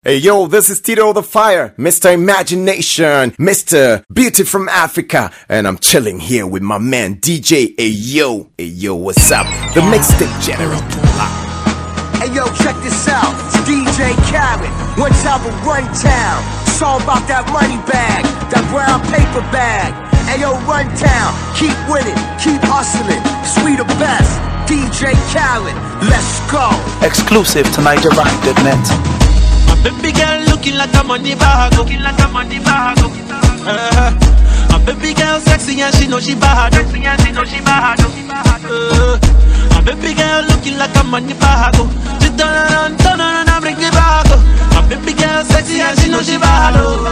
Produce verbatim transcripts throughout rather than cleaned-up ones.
Hey yo, this is Tito the Fire, Mister Imagination, Mister Beauty from Africa, and I'm chilling here with my man D J. Hey yo, hey yo, what's up? The mixtape general. Hey yo, check this out. It's D J Khaled. One time of Run Town. Song about that money bag, that brown paper bag. Hey yo, Run Town. Keep winning, keep hustling. We the best. D J Khaled, let's go. Exclusive to Niger Rock dot net. My baby girl looking like a money bag, looking like a money bag. Uh, my baby girl sexy and she know she bad, sexy and she know she bad. Uh, my baby girl looking like a money bag. She turn around, turn around and bring it back. My baby girl sexy and she know she bad.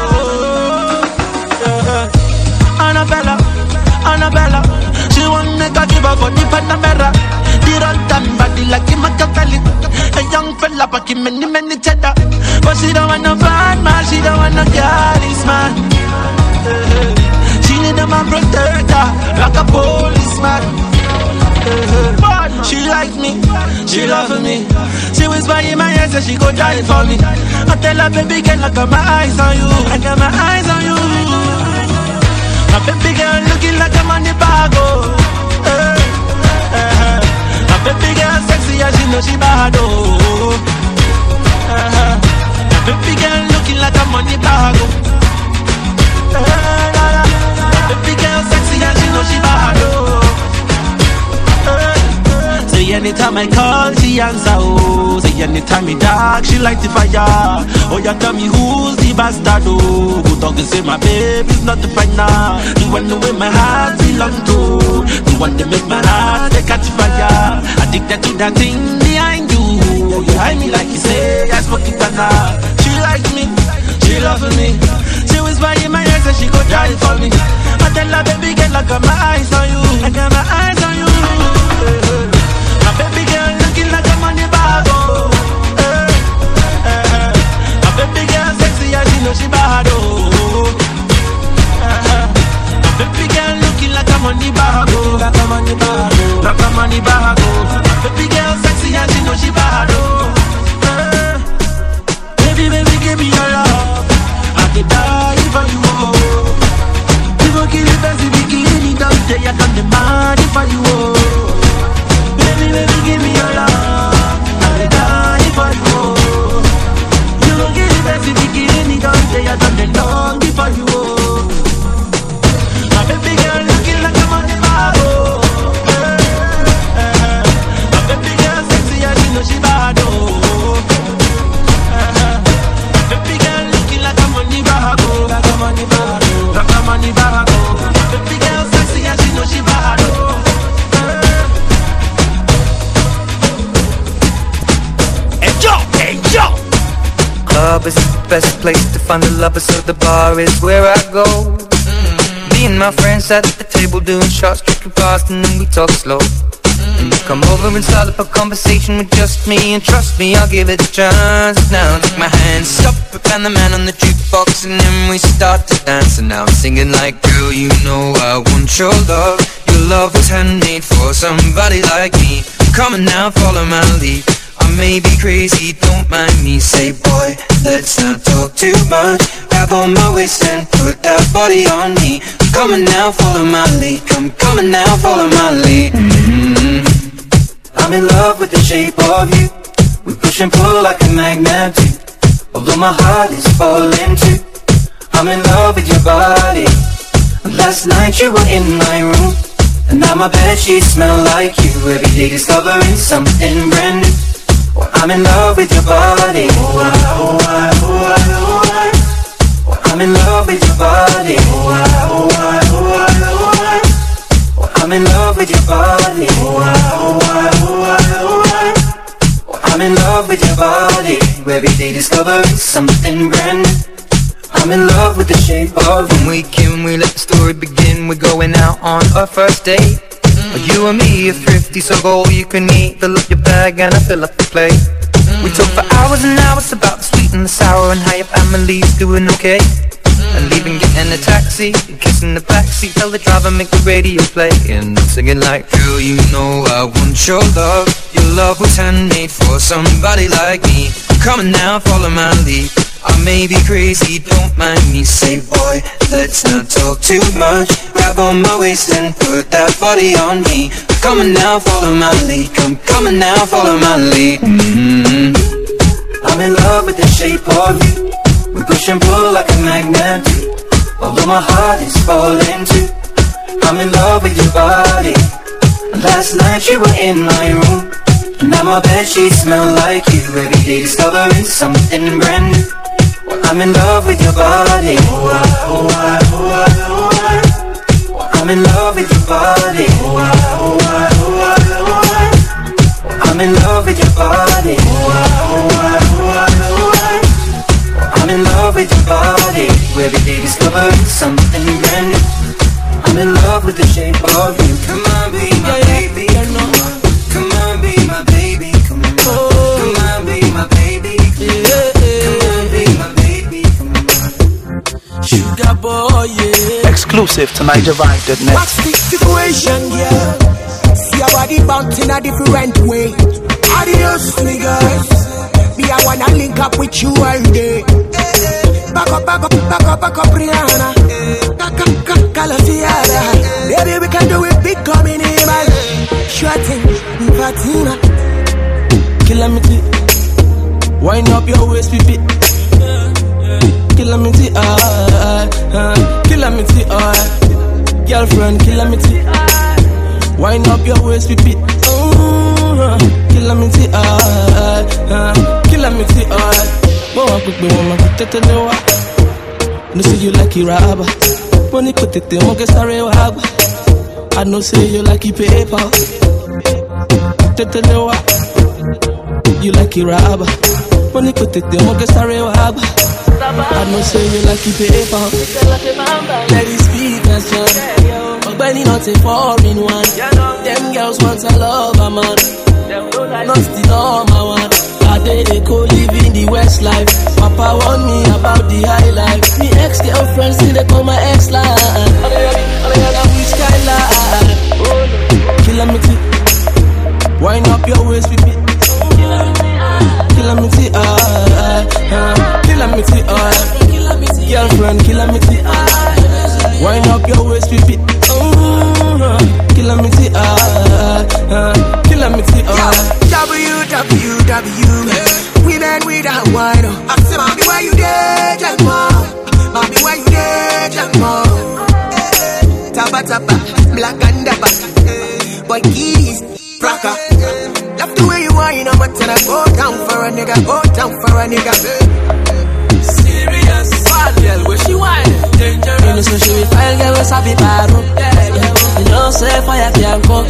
Uh, Annabella, Annabella, she want me to give her for the Panamera. The run time body like a Machiavelli. A young fella packing many, many cheddar. But she don't want no bad man, she don't want no careless man. uh, She need a man protector, like a policeman. uh, She like me, she love me. She whisper in my ear, say she go die for me. I tell her, baby girl, I got my eyes on you, I got my eyes on you. My baby girl looking like a money bag, oh. uh, uh, My baby girl sexy and she know she bad, oh. uh, My baby girl looking like a money bag, oh. uh, My baby girl sexy and she know she bad, oh. uh, Say anytime I call, she answer, oh. Say anytime me dark, she light the fire. Oh, you tell me who's the bastard, oh. Who talk and say my baby's not the final. The one the way my heart belong to. The one that make my heart they catch fire. Addicted to that thing behind you. You hide me like you say, I smoke it now. She like me, she love me. She whisper in my ear, say she go die for me. I tell her, baby girl, I got my eyes on you, I got my eyes on you. My baby girl looking like a money bag, oh. uh, uh, My baby girl sexy and she know she bad, oh. uh, My baby girl looking like a money bag, oh. Like a money bag, oh. Like a money bag, oh. My baby girl sexy and she know she bad, oh. uh, Baby, baby, give me your love. I could die for you, oh. People kill the best bikini down there, I got the money for you, oh. Baby, baby, give me your love. I die for you. You don't get the best bikini down there, I done the long for you. My baby girl looking like a money bag, oh. My baby girl sexy and she know she bad, oh. My baby girl looking like a money bag, oh. Like a money bag, oh. Like a money bag, oh. My baby girl sexy and she know she bad, oh. Club is the best place to find the lovers, so the bar is where I go. Mm-hmm. Me and my friends at the table doing shots, drinking fast, and then we talk slow. Mm-hmm. And you come over and start up a conversation with just me, and trust me, I'll give it a chance. Now take my hand, stop it, and the man on the jukebox, and then we start to dance. And now I'm singing like, girl, you know I want your love. Your love was handmade for somebody like me. Come on now, follow my lead. I may be crazy, don't mind me. Say, boy, let's not talk too much. Grab on my waist and put that body on me. Come on now, follow my lead. Come, come on now, follow my lead. mm-hmm. I'm in love with the shape of you. We push and pull like a magnet too. Although my heart is falling too. I'm in love with your body. Last night you were in my room, and now my bedsheets smell like you. Every day discovering something brand new. I'm in love with your body. Oh, I, oh, I, oh, I, oh, I. I'm in love with your body. Oh, I, oh, I, oh, I, oh, I. I'm in love with your body. Oh, I, oh, I, oh, I, oh, I. I'm in love with your body. Every day discovering something brand new. I'm in love with the shape of you. When we can, we let the story begin. We're going out on our first date. Mm-hmm. You and me are thrifty, so go all you can eat. Fill up your bag and I fill up the plate. Mm-hmm. We talk for hours and hours about the sweet and the sour, and how your family's doing okay. Mm-hmm. And leaving, getting a taxi, kissing the backseat, tell the driver make the radio play. And I'm singing like, girl, you know I want your love. Your love was handmade for somebody like me. Come on now, follow my lead. may be crazy, don't mind me. Say boy, let's not talk too much. Grab on my waist and put that body on me. Come on now, follow my lead. Come, come on now, follow my lead. Mm-hmm. I'm in love with the shape of you. We push and pull like a magnet. Although my heart is falling too. I'm in love with your body. Last night you were in my room, and now my bedsheets smell like you. Every day discovering something brand new. Well, I'm in love with your body. Oh, I, oh, I, oh, I, oh, I. Well, I'm in love with your body. Oh, I, oh, I, oh, I, oh, I. Well, I'm in love with your body. Oh, I, oh, I, oh, I, oh, I. Well, I'm in love with your body. Every day discovering something brand new. I'm in love with the shape of you. Come on, be my baby. Come on, come on, be my baby. Come on, come on, be my baby. Come on, be my baby. Come on. Sugar boy, yeah. Exclusive to Niger Vibe dot net. What's the situation, yeah? See your body bounce in a different way. Adios, niggas. Me, I wanna link up with you all day. Back up, back up, back up, back up, Rihanna. Calociada. Baby, we can do it big coming in, man. Sure thing, Fatina. Calamity. Wind up your waist, baby. Calamity, ah, ah. Calamity, ah. Girlfriend, calamity. Wind up your waist, baby. Oh, calamity, ah, ah. Calamity, ah. Mama, quick, mama, quick, tete, no. No say you like it, rabba. Money put it in, won't get sorry, wagwa. I know say you like it, paper. Tete, no. You like it, rabba. Money put it in, won't get sorry, wagwa. I know say you like it, paper. Let it speak, that's all. But Benny not a foreign one. Them girls want a lover, man. Not the normal one. I they they go live in the West life. Papa warn me about the high life. Me ex girlfriends see they call my ex line. Which kind life? Calamity. Wind up your waist, baby. Calamity, ah, ah. Calamity, ah. Girlfriend, calamity, ah. Wind up your waist, baby. Oh, calamity, ah, ah. Calamity, ah. W W W, we men without wine. I say, mommy, where you there, Jack Mom? Mommy, where you there, Jack Mom? Tapa tapa, black and dapper. Boy, keys, cracker. Love the way you wine, I'm gonna go down for a nigga, go down for a nigga. Serious, bad girl, where she whine? Dangerous. You know, so she will find girl, where's happy baro? You know, say fire can't come.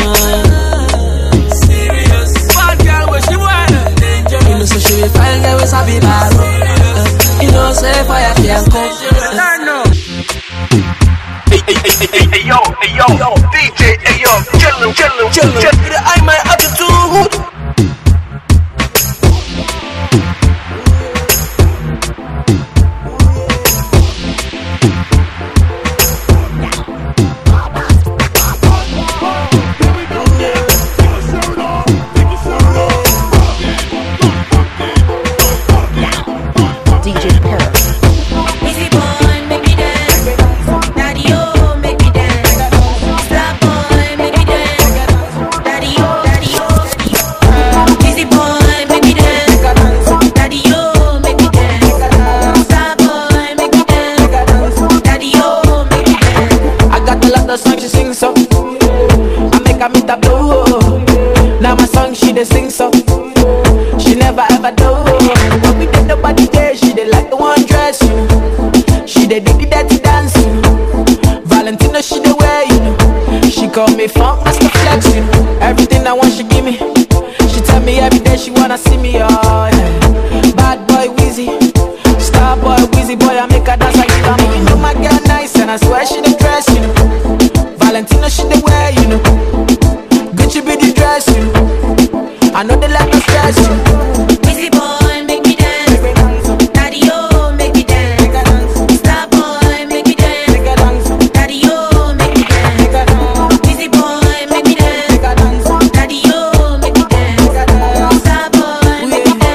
Serious, bad girl, where she whine? Dangerous. You know, so she will find girl, where's happy baro? You know, say fire can't come. Hey, hey, hey, hey, hey, yo, hey, yo, yo, D J, hey, yo, chill him, chill him, chill him. I my attitude. Sing so, she never ever do. But we did nobody there. She did like the one dress, you know. She did the dirty dance, you know. Valentino she the way, you know. She call me funk master flex, you know. Everything I want she give me. She tell me every day she wanna see me, oh yeah. Bad boy Weezy, star boy Weezy boy I make her dance like you. You know my girl nice and I swear she the dress, you know. Valentino she the way, you know. Gucci be the dress, you know. I know they like no stress. Busy boy, make me dance. Daddy, oh, make me dance. Star boy, make me dance. Daddy, oh, make me dance. Busy boy, make me dance. Daddy, oh, make me dance. Star boy, make me dance.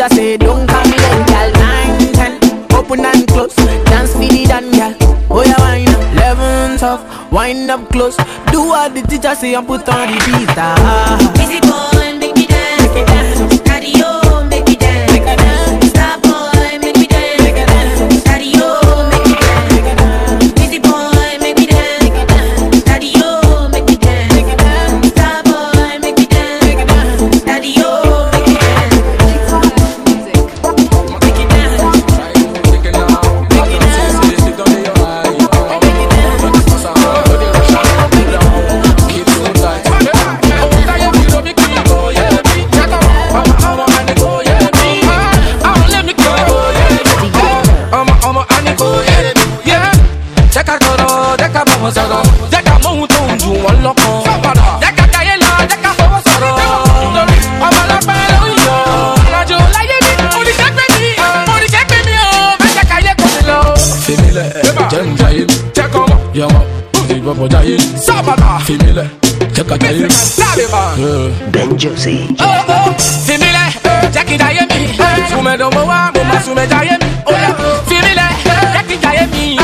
teacher say don't come late, girl. Nine, ten, open and close. Dance for the done, girl. Oh yeah, wind up. Eleven, tough, wind up close. Do what the teacher say and put on the beat. Ah. Busy boy, make me dance, make me dance. Daddy, oh, make me dance, make me dance. Star boy, make me dance, make me dance. Daddy, oh, make me dance, make me dance. Busy boy, make me dance, make me dance. Daddy, oh, make me dance, make me dance. Star boy, make me dance, make me dance. Daddy, oh, make me dance. Make it dance, make it dance. Ben Josie. Oh oh, Fimile, Jackie Diami. Sume do mo wa, mo ma sume Diami. Oh yeah, Fimile, Jackie Diami.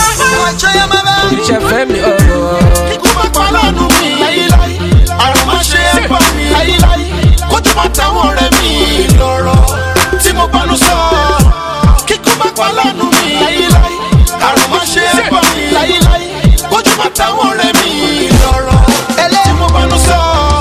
Oníṣẹ́ fẹ́ mi oh. Kíkú má pa lọ́nu mi láyíláyí, àrùn má ṣe é pa mi láyíláyí. Kójú má táwọn ọ̀rẹ́ mi lọ́rọ̀ tí mo bánú sọ. Kíkú má pa lọ́nu mi láyíláyí, àrùn má ṣe é pa mi láyíláyí. Kójú má táwọn ọ̀rẹ́ mi lọ́rọ̀ tí mo bánú sọ.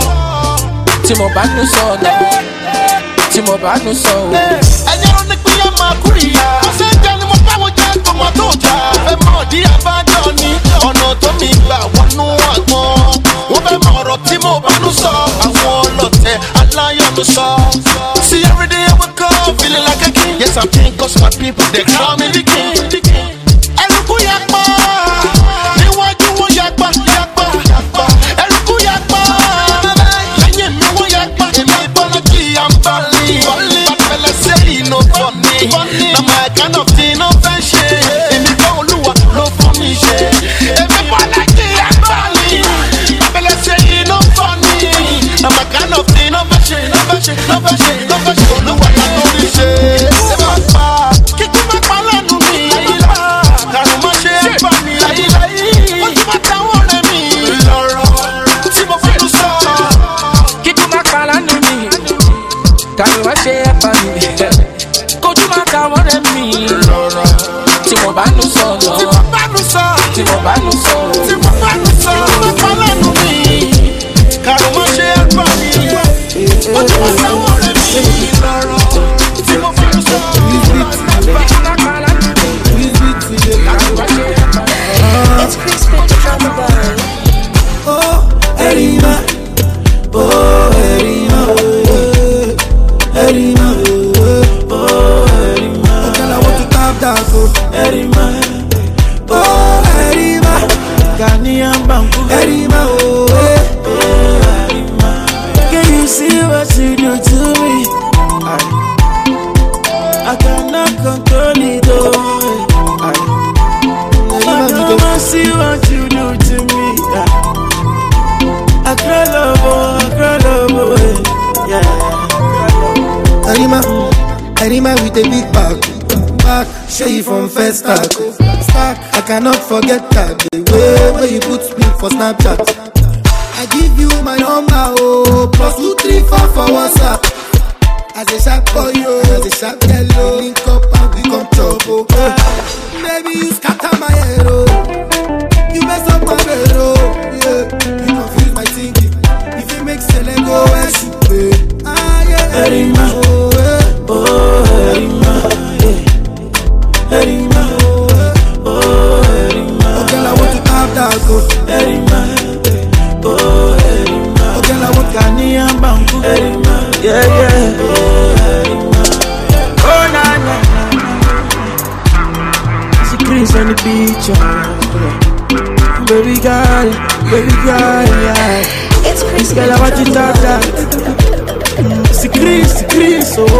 Tí mo bánú sọ náà, tí mo bánú sọ o. Ẹni ọ̀rọ̀ ní pínyà máa kúrìyà. Ṣé jẹ́ ni mo bá wọn jẹ́ tọmọ tó jà? Fẹ́ mọ̀ dí abájọ ni ọ̀nà tó mi gbà wọnú àgbọn. Wọ́n fẹ́ mọ̀ ọ̀rọ̀ tí mo bánú sọ. Àwọn ọlọ́tẹ̀ aláyọ̀nù sọ. See every day I wake up feeling like a king. Yes I'm king cause my people they call me the king. Ẹrùkú yàgbá, níwájú wọn yàgbá, yàgbá, yàgbá. Ẹrùkú yàgbá, lẹ́yìn mi wọ́n yàgbá. Èmi bọ́lá kí à ń bá lè. Bàtẹ́lẹ̀ sẹ́yìn no funny. Na my kind of thing no fẹ́ ṣe. Èmi kọ́ Olúwa ló fún mi ṣe. Èmi bọ́lá kí à ń bá lè. Bàtẹ́lẹ̀ sẹ́yìn no funny. Na my kind of thing no fẹ́ ṣe, no fẹ́ ṣe, no fẹ́ ṣe, no fẹ́ ṣe. Olúwa ká tó rí ṣe. Ṣé máa pa kíkú má pa lẹ́nu mi? Kàrún má ṣe é pa mi láyíláyí. Ojú má táwọn ọ̀rẹ́ mi lọ́rọ̀ tí mo fẹ́ lù sọ. Kíkú má pa lánàá mi, kàrún má ṣe é pa mi. Kójú má táwọn ọ̀rẹ́ mi lọ́rọ̀ tí mo bá nù sọ lọ. Tí mo bá nù sọ. Tí mo bá nù sọ. Tí mo bá nù sọ. Má pa lẹ́nu mi. Kàrún má ṣe é pa mi. Ojú má táwọn ọ̀rẹ́ mi lọ́rọ̀ tí mo fẹ́ lù sọ. It's crispy from the bar. Oh, Erima, oh, Erima, oh, Erima, oh, Erima. Oh, girl, I want to tap that, oh, Erima, oh, Erima, Ghanaian Banku, Erima, oh, Erima. Can you see what you do to me? I, I cannot control it, oh. I don't see what you do to me. I cry love, oh, I cry love, oh, yeah. Erima, Erima with a big back, back, show you from first start. Start, I cannot forget that the way where you put me for Snapchat. I give you my number, oh, plus two three four for WhatsApp. As a sharp boy, oh, as a sharp yellow, link up and we come trouble. Baby, you scatter my head, oh. You mess up my bed, oh. Yeah, you confuse my thinking. If you make Sele go, where she pay? Ah, yeah. Erima, oh, yeah. Oh, Erima, yeah. Erima, oh, yeah. Oh, Erima. Oh, girl, I want to have that good. Erima, yeah. Oh, Erima. Oh, girl, I want Ghanaian Banku. Erima, yeah, yeah. Oh, Erima. Oh, na, na, na. Chris on the beach, yeah. Baby girl, baby girl, yeah. It's Chris. Girl, I want you to talk that. See Chris, Chris, oh.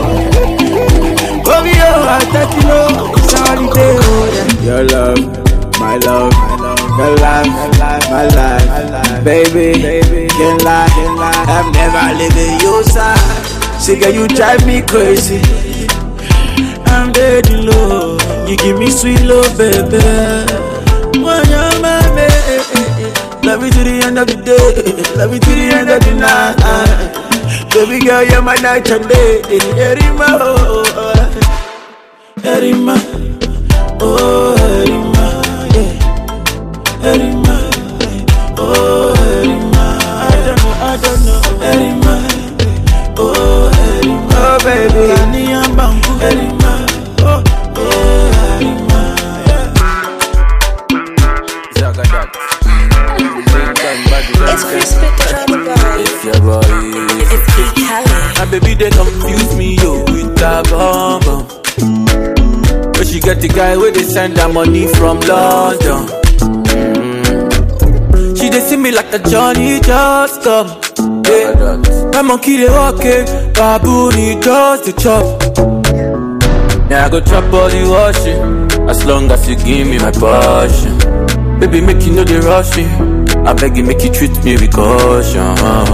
Oh, yo, I thought you know it's holiday, oh, yeah. Your love, my love, your life, my life, baby, can't lie, I've never lived in your side. Say girl, you drive me crazy. I'm dead in love. You give me sweet love, baby. When you're my baby, love me to the end of the day, love me to the end of the night. Baby girl, you're my night and day. Erima, oh, Erima, oh, Erima, yeah, Erima, oh, Erima. I don't know, I don't know, Erima, oh, Erima, oh, baby, Ani Ambangu, Erima, oh, oh, Erima, Zagadat. It's Chris Pitt on the bar. It's your boy. It's Kid Kelly. My baby, they confuse me, yo, with that bomb bomb. But she got the guy where they send her money from London. Mm. She they see me like a Johnny just come. Yeah. My monkey they walk it, baboon he just the chop. Yeah, I go chop all the washing, as long as you give me my passion. Baby, make you know they rush me. I beg you, make you treat me with caution.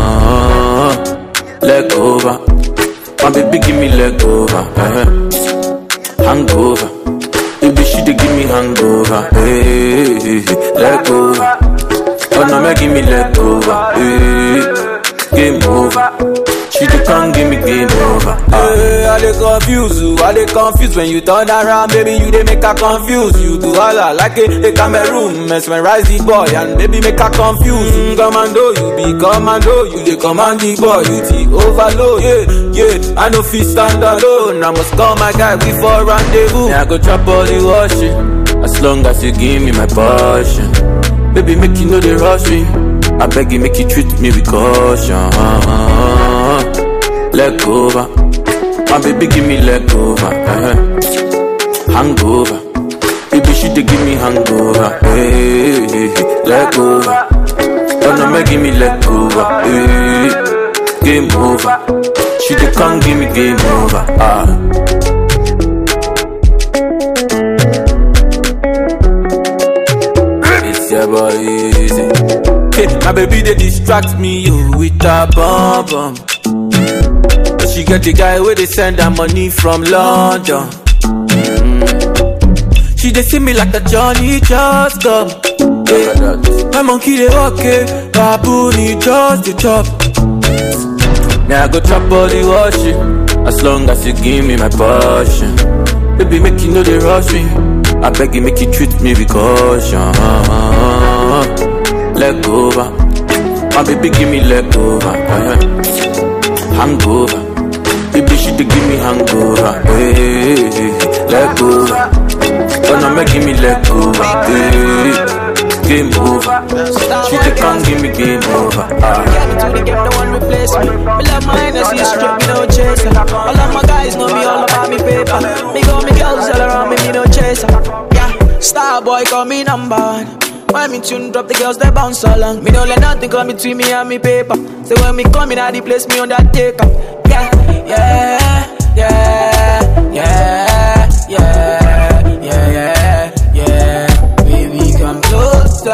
Leg over, my baby, give me leg over. Uh-huh. Hangover, baby, she dey give me hangover. Hey, hey, hey. Leg over, oh no, make give me leg over. Hey, game over. She dey come give me game over. Hey, I dey confuse you, I dey confuse when you turn around, baby. You dey make her confuse. You do all I like it, the Cameroon mesmerize the boy and baby make her confuse. Mm, commando, you be commando, you dey command the boy, you the overload. Yeah, yeah, I no fit stand alone. I must call my guy before rendezvous. Yeah, I go chop all the washing, as long as you give me my passion. Baby, make you know they rush me. I beg you, make you treat me with caution. Leg over, my baby give me leg over. Uh-huh. Hangover, baby she dey give me hangover. Hey, hey, hey. Leg over, oh no, make give me leg over. Hey, game over, she dey come give me game over. Ah. It's your boy easy. Hey, my baby they distract me yo with a bomb bomb. She got the guy where they send her money from London. Mm. She they see me like a Johnny just come. Yeah. My monkey they walk it, baboon he just the chop. Now I go chop all the washing, as long as you give me my passion. Baby make you know they rush me, I beg you make you treat me with caution. Leg over, my baby give me leg over. Uh-huh. Hangover, baby she dey give me hangover. Hey, hey, hey. Leg over, oh no, make give me leg over. Hey, game over, she dey come give me game over. Ah. Get me to the game, no one replace me. Me love my energy, straight me no chaser. All of my guys know me all about me paper. Me got me girls all around me, me no chaser. Yeah, star boy call me number one. When me tune drop, the girls they bounce along. Me don't let nothing come between me and me paper. So when me come in, I the place me on that take up. Yeah, yeah, yeah, yeah, yeah, yeah, yeah, yeah. Baby, come closer.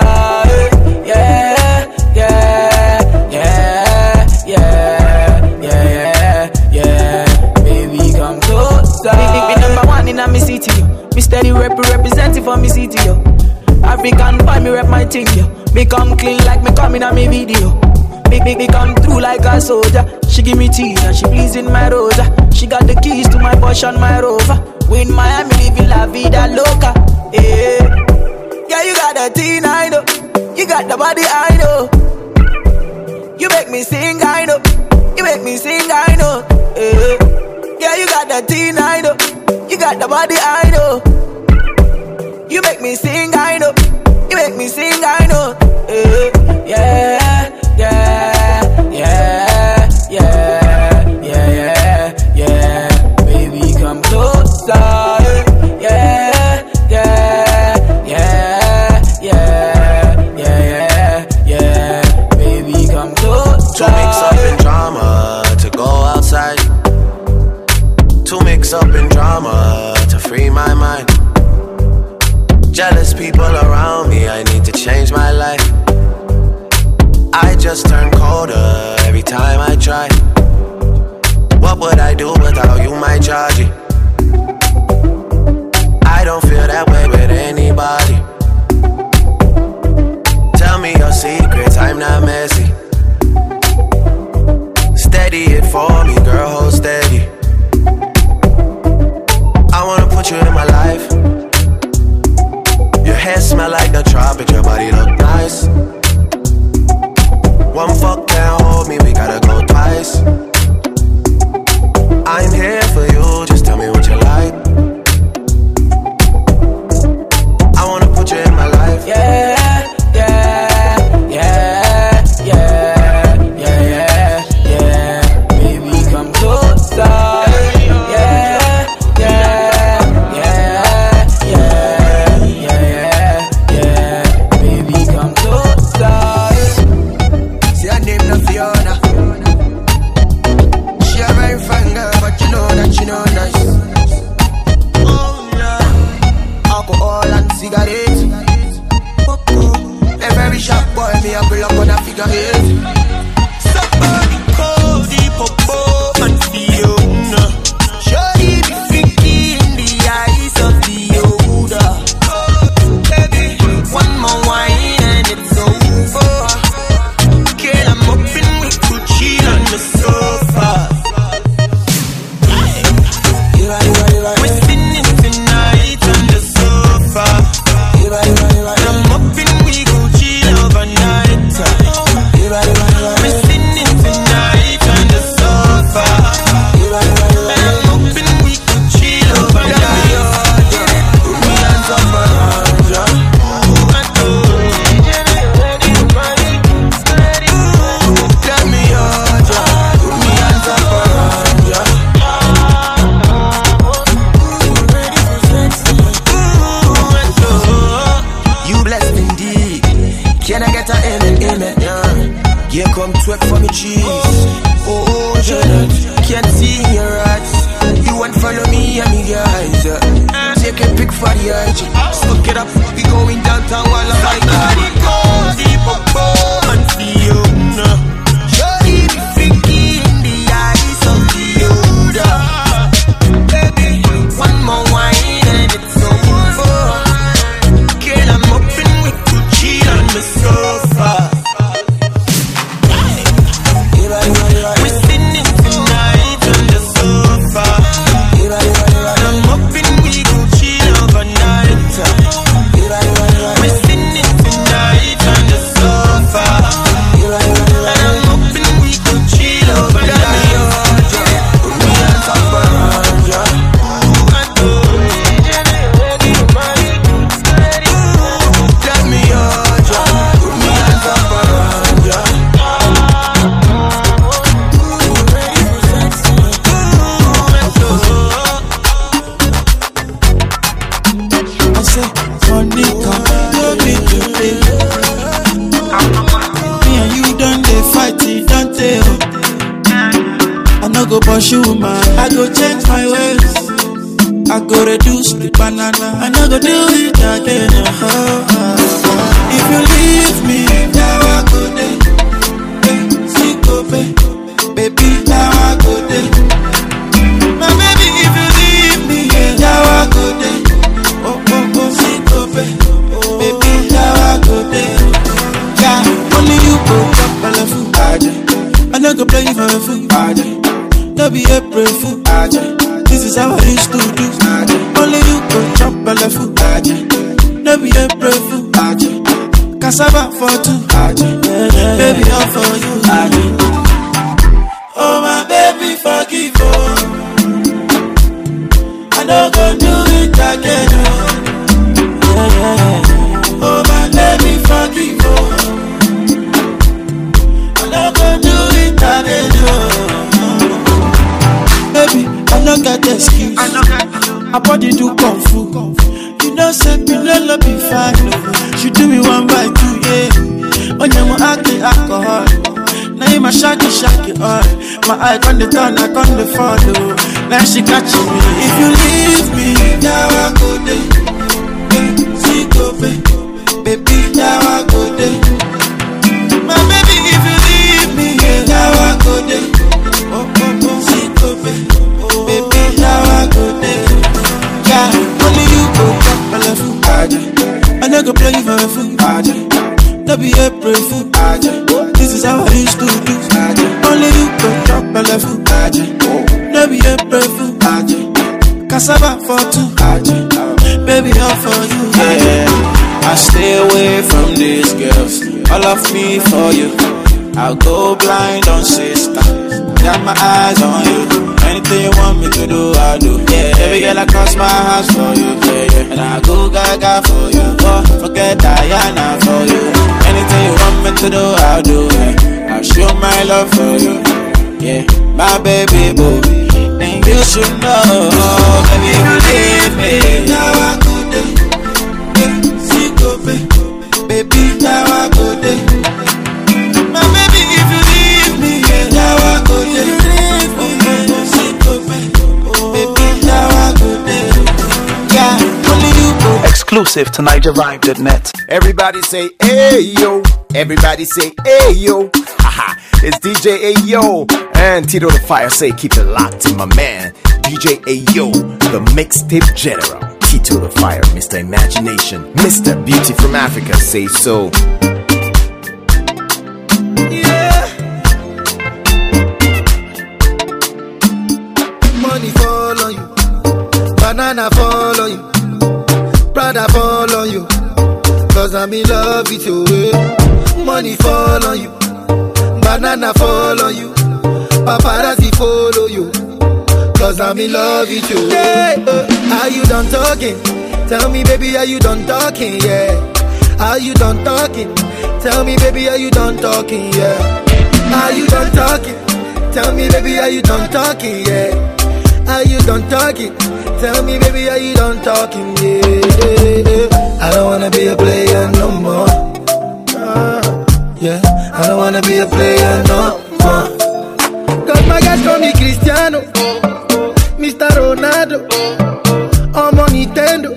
Yeah, yeah, yeah, yeah, yeah, yeah. Baby, come closer. Me, me, me number one in a me city, yo. Me steady rep representing for me city, yo. African boy, me rep my thing, yo. Me come clean like me come in a me video. Me, me, me come through like a soldier. She give me tea and she pleasing my rosa. She got the keys to my Porsche and my Rover. We in Miami living la vida loca. Yeah, yeah, you got the teen, I know. You got the body, I know. You make me sing, I know. You make me sing, I know. Yeah, yeah, you got the teen, I know. You got the body, I know. You make me sing, I know. You make me sing, I know. Yeah, yeah, yeah, yeah, yeah, yeah, yeah. Baby, come closer. Yeah, yeah, yeah, yeah, yeah, yeah. Baby, come closer. To mix up in drama, to go outside. To mix up in drama, to free my mind. Jealous people around me, I need to change my life. for me, girl, hold steady. I wanna put you in my life. Your hair smell like the tropics, your body look nice. One fuck can't hold me, we gotta go twice. I'm here for you, just tell me what you like. I wanna put you in my life. Yeah, yeah, yeah, yeah, yeah, yeah, yeah. Baby, come closer. Yeah, yeah, yeah, yeah, yeah, yeah. Baby, come closer. See her name no Fiona. She a very fine girl, but you know that she know nice. Oh yeah, alcohol and cigarettes. A very sharp boy, me a pull up on a figure eight. Somebody call the popo and Fiona. Shorty be freaky in the eyes of the older. Baby, one more wine and it's over. Girl, I'm up in we could chill on the sofa. We're spinning tonight on the sofa. I'm up in we could chill overnight. We're spinning tonight on the sofa. I'm up in we could chill overnight. Put me hands up around ya. Let me hold ya. Put me hands up around ya. You blessed indeed. Can I get a amen, amen? Yeah. Yeah, come twerk for me, cheese. Oh, oh, Janet, can't see your eyes. You won't follow me and me guys. Yeah. Take a pic for the I G. Stuck it up, we going downtown while I'm like Somebody call the popo and Fiona. Shorty be freaky in the eyes of the older. Baby, one more wine and it's over. Girl, I'm up in with Gucci on the sofa. We're spinning tonight on the sofa. I'm up in with Gucci overnight. We're spinning tonight on the sofa. I'm up in with Gucci overnight. Put me hands up around ya. Let me hold ya. Put me hands up around ya. I say, Monica, don't be too late. Me and you done they fight it, don't tell. I no go pursue man, I go change my ways. I go reduce the banana, I no go do it again. Oh, oh, oh. If you leave me, now I go there. See, go back, baby, now I go there. My baby, if you leave me, now I go there. Oh, oh, oh, see, go back, baby, now I go there. Yeah, only you go up my food. I no go play for a food. Don't be April fool. This is how I used to do. Only you go chop my food. Don't be April fool. Cassava for two. Baby, all for you. Oh my baby, forgive oh. I don't go do it again. Oh, oh my baby, forgive oh. I don't go do it again. Baby, I don't got the excuse. My body do kung fu. You know, say me no love be fine. No. She do me one by two, yeah. On your acting alcohol. Now you my shaky shaky all. My eye on the turn, I on the follow. Now she catching me. If you leave me, now I go there. See go back, baby, now I go there. My baby, if you leave me, now I go there. Oh oh oh, see go back, baby, now I go there. Yeah, only you go back my left. I no go play for a fool. Don't be April fool. This is how I used to do. Only you go drop my left foot. aje. No be April Fool, aje. Cassava for two, aje. Baby, all for you, yeah. I stay away from these girls. All of me for you. I'll go blind on sister. Got my eyes on you. Anything you want me to do, I'll do. Yeah, every girl I cross my house for you. Yeah, yeah. And I'll go gaga for you. Oh, forget Diana for you. Anything you want me to do, I'll do. Yeah. I'll show my love for you. Yeah, my baby boo. And you should know, baby, you leave me. Now I go there. Yeah, see go baby. Baby, now I go there. My baby, if you leave me, yeah, now I go there. Oh, see go baby. Baby, now I go there. Yeah, only you go. Exclusive to Niger Vibe dot net. Everybody say, hey yo. Everybody say, hey yo. Haha, it's D J Ayo. And Tito the Fire say, keep it locked in, my man. D J Ayo, the mixtape general. Tito the Fire, Mister Imagination. Mister Beauty from Africa, say so. Yeah. Money fall on you. Banana fall on you. Prada fall on you. Cause I'm in love with you. Money fall on you. Banana fall on you. Paparazzi follow you. Cause I'm in love with you. Yeah, uh, are you done talking? Tell me baby, are you done talking? Yeah. Are you done talking? Tell me baby, are you done talking? Yeah. Are you done talking? Tell me baby, are you done talking? Yeah. Are you done talking? Tell me baby, are you done talking? Yeah, yeah, yeah. I don't wanna be a player no more. Uh, yeah, I don't wanna be a player no more. Cause my guys call me Cristiano, Mister Ronaldo, I'm on Nintendo.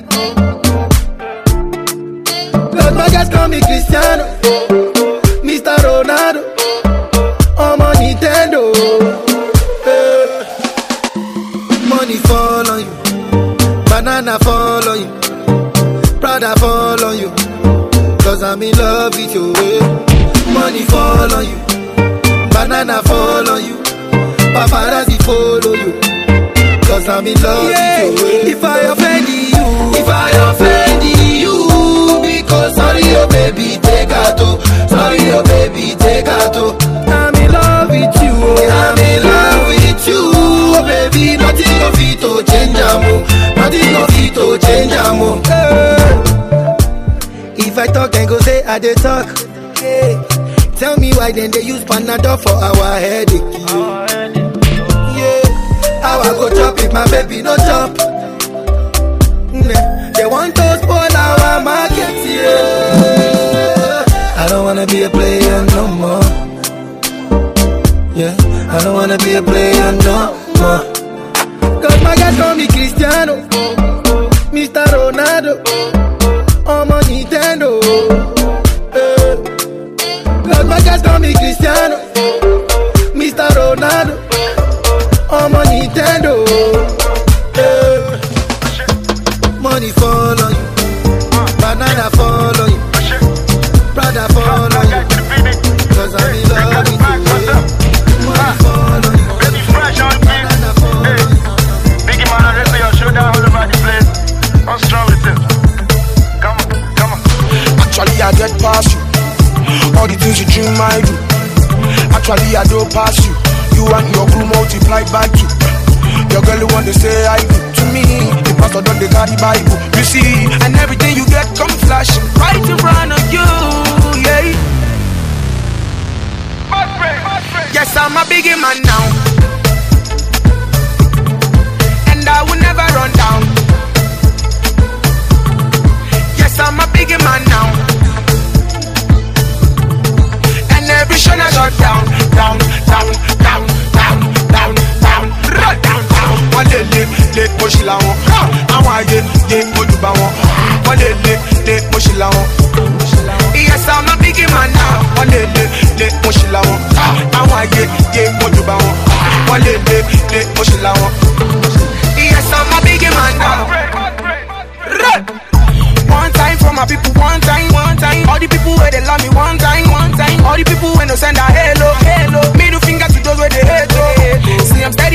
Cause my guys call me Cristiano, Mister Ronaldo, I'm on Nintendo. uh, Money fall on you. Banana fall on you. Prada fall on you. Cause I'm in love with you. Money fall on you. Banana fall on you. Paparazzi follow you. Cause I'm in love yeah. with you. If I offend you, if I offend you, because sorry oh baby, take out to. Sorry oh baby, take out to. I'm in love with you. I'm in love with you. Oh baby, nothing of it to change amo. Nothing of it to change amo. Hey. If I talk and go say I dey talk. Hey. Tell me why then they use Panadol for our headache. Yeah. Yeah. How I go chop if my baby no chop? Nah. They want to spoil our market. Yeah. I don't wanna be a player no more. Yeah. I don't wanna be a player no more. Cause my guys call me Cristiano, Mister Ronaldo, I'm on Nintendo. Uh, Cause my guys call me Cristiano, Mister Ronaldo, I'm on Nintendo. Uh, money fall on you. Banana fall on you. Prada fall on you. Cause I'm in love with you. Money fall on you. Baby fresh on me. Hey, Biggie man, I rest your shoulder all over the place. I'm strong with you. Come on, come on. Actually, I get past you. All the things you dream, I do. Actually, I don't pass you. You and your crew multiply by two. Your girl the one they say I do to me. The pastor don't they carry Bible. You see, and everything you get come flashing right in front of you. Yeah. Yes, I'm a biggie man now, and I will never run down. Yes, I'm a biggie man now, and every show I shut down, down, down, down, down, down, down, run down, down. One day, late, late, push it on. I want to get, go to Bawan. One day, late, late, push it on. Yes, I'm a biggie man now. One day, late, late, push it on. I want to get, get, go to Bawan. One day, late, late, push it on. Yes, I'm a biggie man now. Run. One time for my people, one time, one time. All the people where they love me, one time, one time. All the people when they send a hello, hello. Middle finger to those where they hate, oh. See, I'm steady.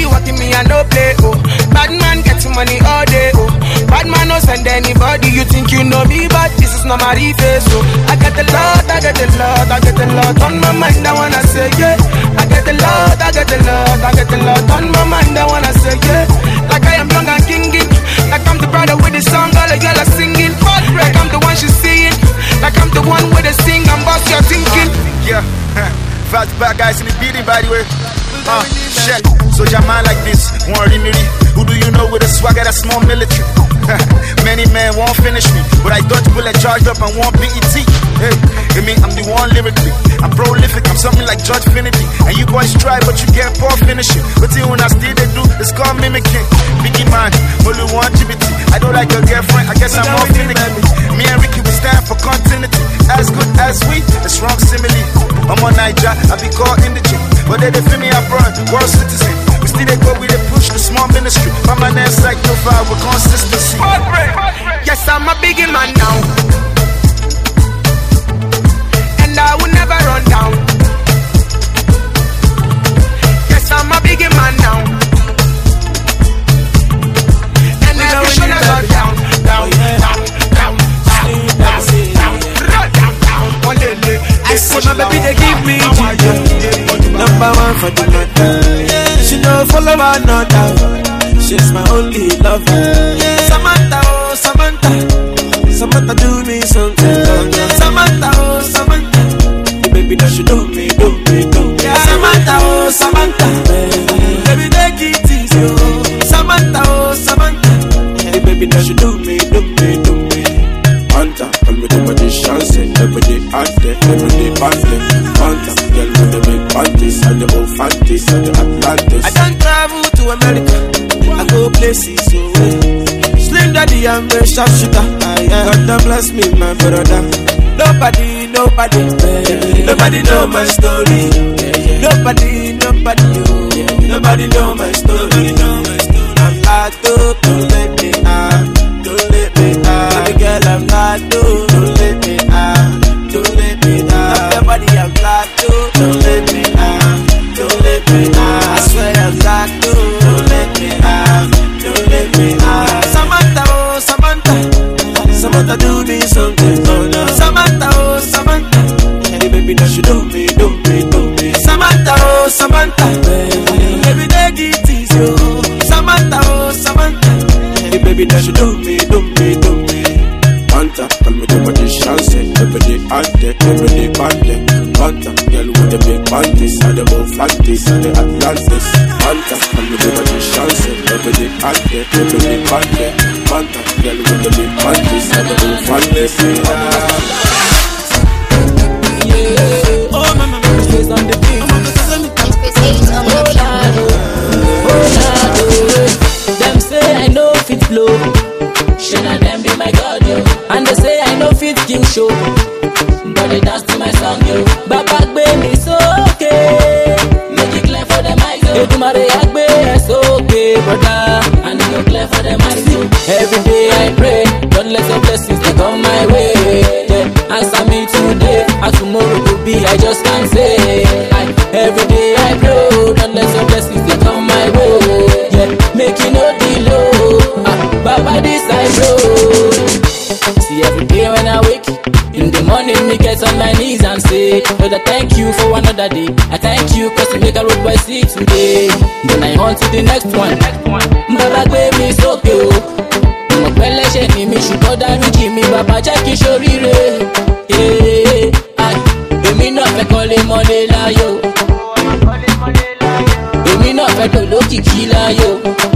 Star guys in the building, by the way. Uh, shit. So your mind like this, one really. Who do you know with a swagger that's small military? Many men won't finish me, but I dodge bullet charged up and won't B E T. Hey, I mean, I'm the one lyrically. I'm prolific, I'm something like Judge Finity. And you boys try, but you get poor finishing. But then when I still they do, it's called mimicking. Biggie man, only one G B T. I don't like your girlfriend, I guess I'm more finicky. Me and Ricky, we stand for continuity. As good as we, it's wrong simile. I'm on Niger, I be called indigent. But they, they feel me abroad, world citizen. We still they go, we they push the small ministry. Permanence like no fire with consistency. Yes, I'm a biggie man now, and I will never run down. Yes, I'm a biggie man now, and I will never run down, down, down, down, down, down, down, run down, down. One day, I see my baby they give me ginger, number one for the night. She no follow my no doubt. She's my only lover. Samantha, oh Samantha, Samantha do me something. Samantha, oh Samantha, baby that you do me, do me, do me. Samantha, oh Samantha, baby take it easy. Oh Samantha, oh Samantha, baby that you do me, do me, do me. Hunter, call me the magician, say every day out there, every day back there. Hunter, girl with the big panties and the old fanties and the Atlantis. I don't travel to America, I go places away. Slim daddy, I'm a sharpshooter. God bless me, my brother. Nobody, nobody, baby. Nobody know my story. Nobody, nobody, oh. Nobody know my story. I'm hard to, don't let me out. Don't let me out. Baby girl, I'm hard to, don't let me out. Don't let me out. Everybody, I'm hard to, don't let me out. Don't let me out. I swear I'm hard to, don't let me out. Don't let me out. Samantha, oh Samantha, Samantha do me something. Oh no, Samantha, oh Samantha, hey baby that you do me, do me, do me. Samantha, oh Samantha, baby that it is you. Samantha, oh Samantha, hey baby that you do me, do me, do me. Hunter, call me the magician, say every day out there, every day back there. Hunter, girl with the big panties and the old fanties and the Atlantis. Hunter, call me the magician, say every day out there, every day back there. Hunter, girl with the big panties and the old fanties. Yeah, oh my mama, she's on the beat. Oh Lord, oh Lord, them say I know fit flow. Should I them be my God, yo? And they say I know fit kill show. But they dance to my song, yo. Baba baby, so okay. Make it clear for them eyes, yo. Hey, tomorrow agbe, it's okay, brother. And it's clear for them eyes, yo. Every day I pray, don't let your blessings they come my way. Yeah. Answer me today, and tomorrow could be, I just can't say. I, every day I pray, don't let your blessings they come my way. Yeah, make it no delay. Ah, Baba this I know. See every day when I wake, in the morning me get on my knees and say, Lord I thank you for another day. I thank you cause you make a road boy see today. Then I on to the next one. Baba baby it's okay. Mo pele se ni mi ṣùgbọ́n dáríjì mi bàbá jẹ́ kí ṣoríire. Èmi náà fẹ́ kọ́lé mọ́lé láyò. Èmi náà fẹ́ dolókìkí láyò.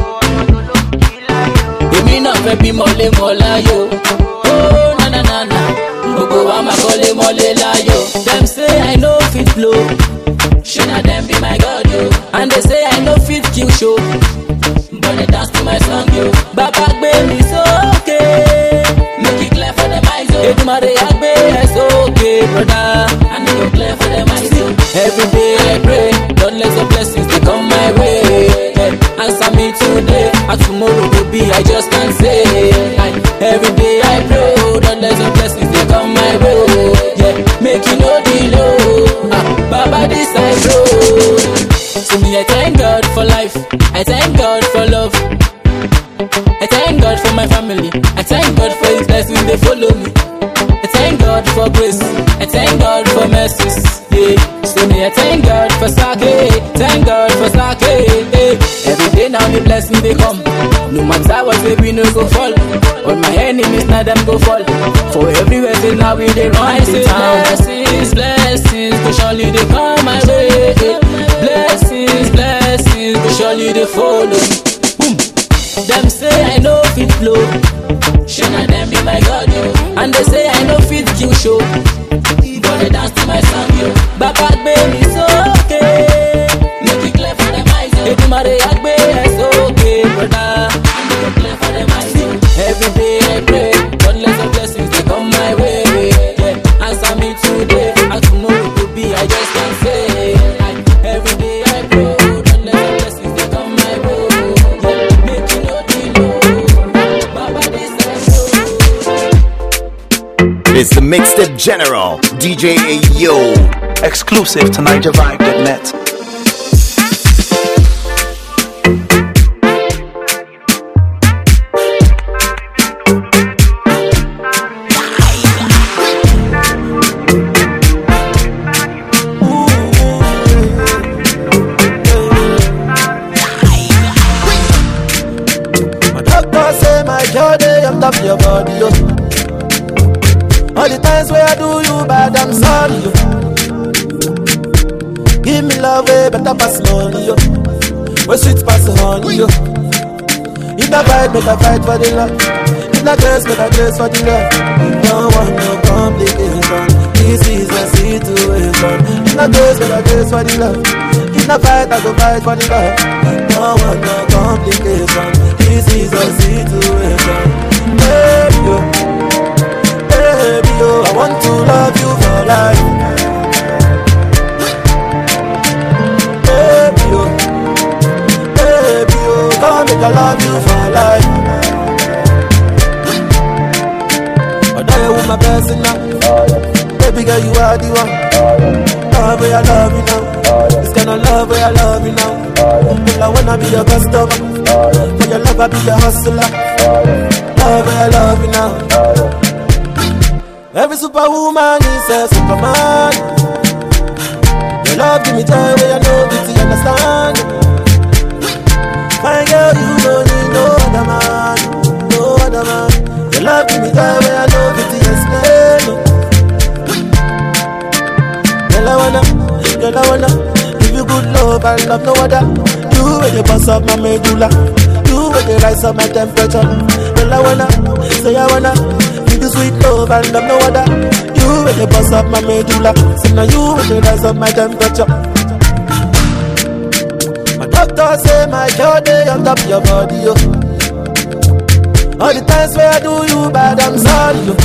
Èmi náà fẹ́ bí mọ́lé mọ́ láyò. Oh na na na na, gbogbo wa máa kọ́lé mọ́lé láyò. Dem say I no fit flow, ṣé na dem be my God yo. And they say I no fit kill show, but they dance to my song yo. Baba gbé mi sókè, make it clear for them eyes yo. Èdùmàrè àgbé ẹ̀ sókè brother, and it go clear for them eyes yo. Every day I pray, don't let the blessings they come my way. Yeah. Answer me today, and tomorrow will be, I just can't say. I, every day I pray, don't let the blessings they come my way. Yeah, make it no delay. Ah, Baba this I know. So me I thank God for life, I thank God for love, I thank God for my family, I thank God for His blessings they follow me. I thank God for grace, I thank God for mercies. Yeah, so me I thank God for sake, thank God for sake. Yeah. Every day now the blessing they come. No matter what they we no go fall. All my enemies now them go fall. For everywhere they now we they run the town. Blessings, blessings, but surely they come my way. Blessings, blessings, but surely they follow. Boom. Them say I know fit flow. Shana them be my God yo. And they say I know fit kill show. But they dance to my song yo. Baba baby it's okay. Make it clear for them eyes yo. They do my react baby it's okay brother. Make it clear for them eyes yo. Every day I pray, God let the blessings they come my way. Yeah. Answer me today. I don't know it could be, I just can't say. I, every day I pray, God let the blessings they come my way. Yeah. Make you know the know. Baba this I It's the Mixtape General, D J Ayo. Exclusive to Niger Vibe dot net. Up your body, yo. All the times where I do you bad, I'm sorry, yo. Give me love, way better pass money, yo. Where sweet pass honey, yo. If I fight, make I fight for the love. If I grace, make I grace for the love. Don't want no complication. This is a situation. If I grace, make I grace for the love. If I fight, I go fight for the love. Don't want no complication. This is a situation. Baby, yo, baby, yo, I want to love you for life. Baby, yo, baby, yo, come make I love you for life. I die with my person now. Baby girl, you are the one. Love where I love you now. This kind of love where I love you now. Girl, I wanna be your customer. For your love, I be the hustler. Love, I love you now. Every superwoman is a superman. Your love give me joy where I know it, you understand. My girl, you don't need no other man, no other man. Your love give me joy where I know it, you explain. Girl, I wanna, girl, I wanna give you good love and love no other. You when you bust up my medulla. You when you rise up my temperature. I wanna, say I wanna give you sweet love and love no other. You when you bust up my medulla. So now you when you rise up my temperature. My doctor say my girl day on top your body, yo. All the times where I do you bad, I'm sorry, yo.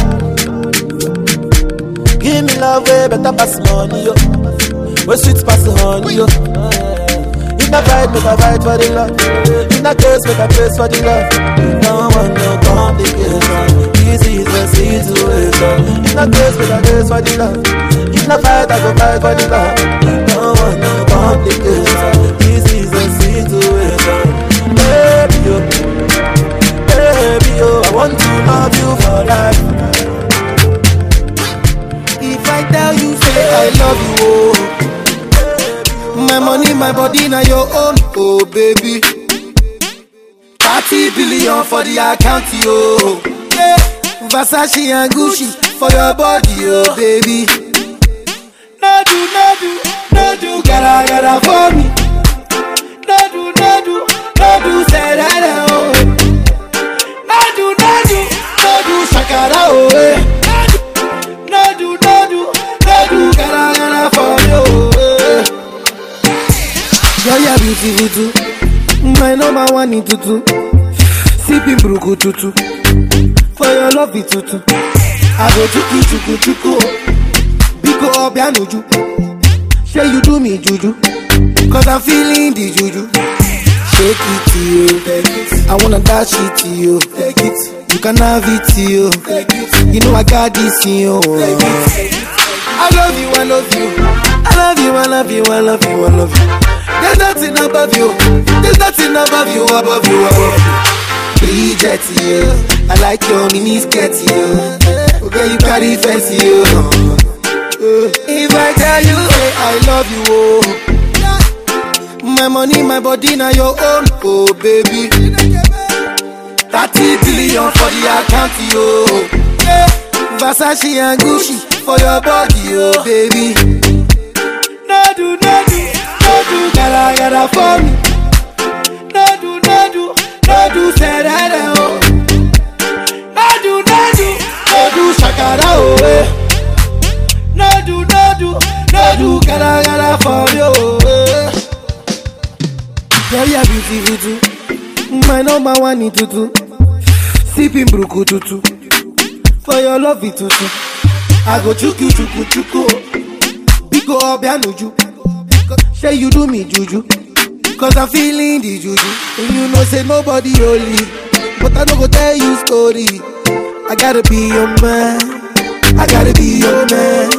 Give me love way better pass money, yo. Where sweet pass the honey, yo. If I fight, make I fight for the love. If I case, make I place for the love. No one, no complication. This is the situation. If I case, make I case for the love. If I fight, I go fight for the love. No one, no complication. This is the situation. Baby, yo, baby, yo, I want to love you for life. If I tell you, say I love you, oh. My money, my body, now your own, oh baby. thirty billion for the account, yo. Yeah. Versace and Gucci for your body, oh baby. No do, no do, no do, gotta, gotta for me. No do, no do, no do, say that, oh. No do, no do, no do, shakara, oh. No do, no do, no do, gotta, gotta for me, oh. Girl, you're beautiful too. My number one in tutu. Sipping bruku tutu. For your love it tutu. I go chuku chuku chuku. Biko obianuju. Say you do me juju. Cause I'm feeling the juju. Shake it to you. I wanna dash it to you. Take it. You can have it to you. Take it. You know I got this in you. Take it. I love you, I love you. I love you, I love you, I love you, I love you. There's nothing above you. There's nothing above you, above you, above you. Bridget, you. I like your mini skirt, you. Okay, you carry fancy, you. If I tell you, hey, I love you, oh. My money, my body, now your own, oh baby. thirty billion for the account, yo. Yeah. Versace and Gucci for your body, oh baby. No do, no do, no do, gotta, gotta for me. No do, no do, no do, say that, oh. No do, no do, no do, shakara, oh. Eh. No do, no do, no do, gotta, gotta for you, oh. Yeah, yeah, beautiful too. My number one in tutu. Sipping bruku tutu. For your love it tutu. I go chuku chuku chuku. Biko obianuju. Say you do me juju. Cause I'm feeling the juju. And you know say nobody holy. But I don't go tell you story. I gotta be your man. I gotta be your man.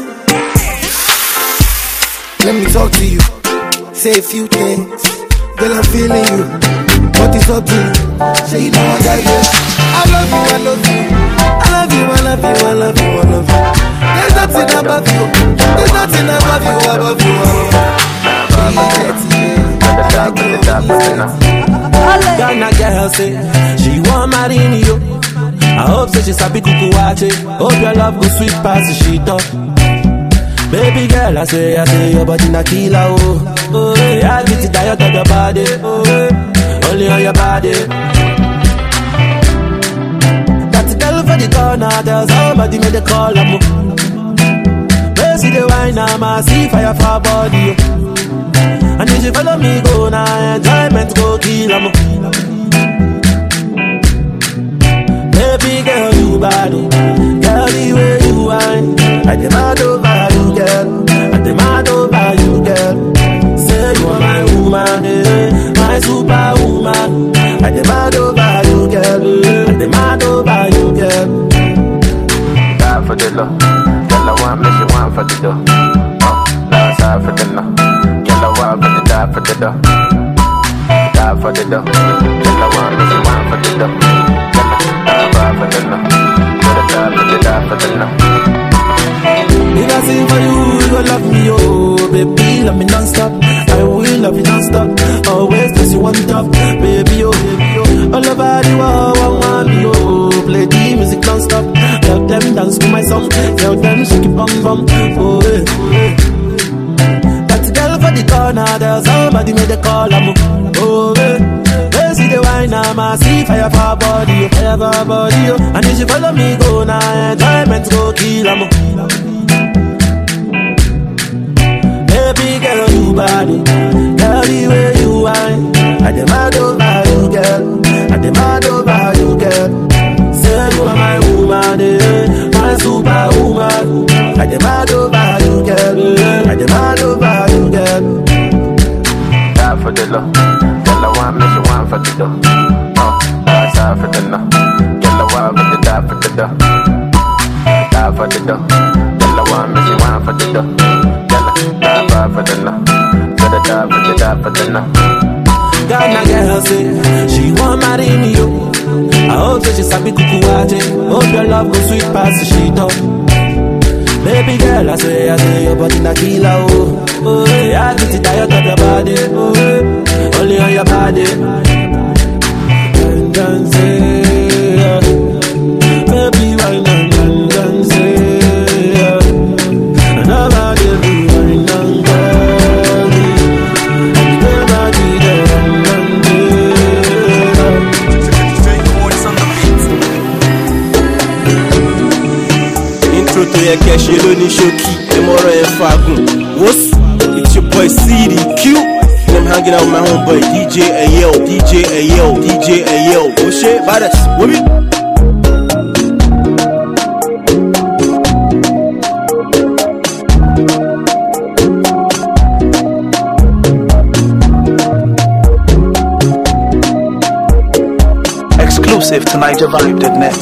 Let me talk to you. Say a few things. Girl, I'm feeling you. What is up to you? Say you know I got you. I love you, I love you. I love you, I love you, I love you, I love you. There's nothing above you. There's nothing above you, above you, above you. Ghana girl say she want marry me, yo. I hope say she sabi kuku wache. Hope your love go sweet past the shit up. Baby girl, I say, I say your body na killer, oh. Oh, yeah, I get it tired of your body, oh, yeah. Only on your body. That's the girl for the corner, there's somebody made the call, I'm up. They see the wine, I'm a see fire for her body, oh. And if you follow me, go now, enjoyment go kill, I'm up. Baby girl, you bad, oh. Girl, the way you whine, I demand over you, girl. I demand over you, girl. Say you are my woman, eh, my superwoman. I demand over you, girl. I demand over you, girl. Die for the love, girl. I want me, she want for the dough. Oh, last side for the love, girl. I want for the die for the dough. Die for the dough, girl. I want me, she want for the dough. Girl, die for the love, girl. Die for the die for the love. If I sing for you, you gon' love me, oh baby, love me non-stop. I will love you non-stop. Always place you on top, baby, oh baby, oh. All over the world, I want me, oh. Play the music non-stop. Tell them dance to my song. Tell them shake it bum bum, oh yeah, oh yeah. That's a girl for the corner, there's somebody made a call, I'm oh yeah. They see the wine, I'm a see fire for her body, fire for her body, oh. And if you follow me, go now, enjoyment go kill, I'm baby girl, you body, girl, the way you whine. I demand over you, girl. I demand over you, girl. Say you are my woman, eh, my superwoman. I demand over you, girl. I demand over you, girl. Die for the love, girl. I want me, she want for the dough. Oh, die side for the love, girl. I want me to die for the dough. Die for the dough, girl. I want me, she want for the dough. Die for the love, gotta die for the die for the love. Ghana girl say she want marry me, yo. I hope that she sabi kuku wache. Hope your love go sweet past the shit up. Baby girl, I say, I say your body na killer, oh. Oh yeah, I get it tired of your body, oh yeah. Only on your body. And dance, yeah. Baby, why not dance, yeah. Nobody do wine and girl. Nobody do wine and girl. Intro to your cash, you don't need shoki. Tomorrow and fagun. What's it's your boy C D Q. I'm hanging out with my homeboy D J Ayo, D J Ayo, D J Ayo. Oh shit, badass. What me? Exclusive to Niger Vibe dot net.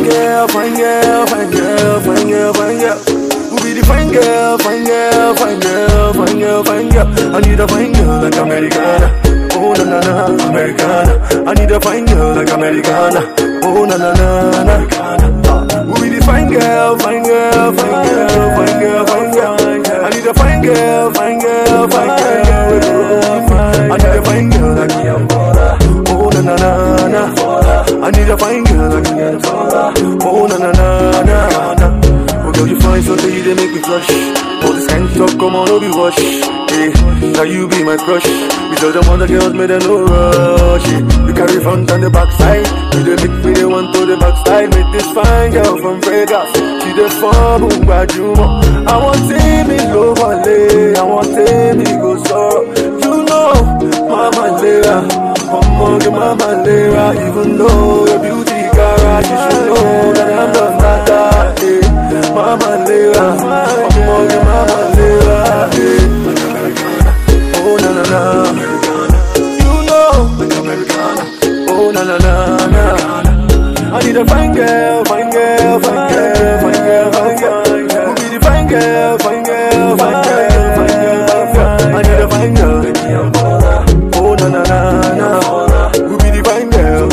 Fine girl, fine girl, fine girl. Who be the fine girl, fine girl, fine girl? girl, fine girl. I need a fine girl like Americana. Oh na na na, Americana. I need a fine girl like Americana. Oh na na na na. We be the fine girl, fine girl, fine girl, fine girl, fine girl. I need a fine girl, fine girl, fine girl. I need a fine girl like Americana. Oh na na na na. I need a fine girl like Americana. Oh na na na na. Oh girl, you fine so you they make me flush. All this kind of stuff, come on, don't be wash. Hey, now you be my crush. Because the other girls made them no rush. Yeah. You carry front and the backside. You the make me the one to the backside. Make this fine girl from Vegas. She the fun, boom, bad humor. I want to see me low valley. I want to see me go so. You know, Mama Lera. Mama, Mama Lera. Even though your beauty garage, you should know that I'm the matter. Hey. Mama Lera, Mama, Mama Lera, oh na na na, you know, like Americana, oh na na na na. I need a fine girl, fine girl, fine girl, fine girl, fine girl. Who be the fine girl, fine girl, fine girl, fine girl, fine girl. I need a fine girl, oh na na na na. Who be the fine girl,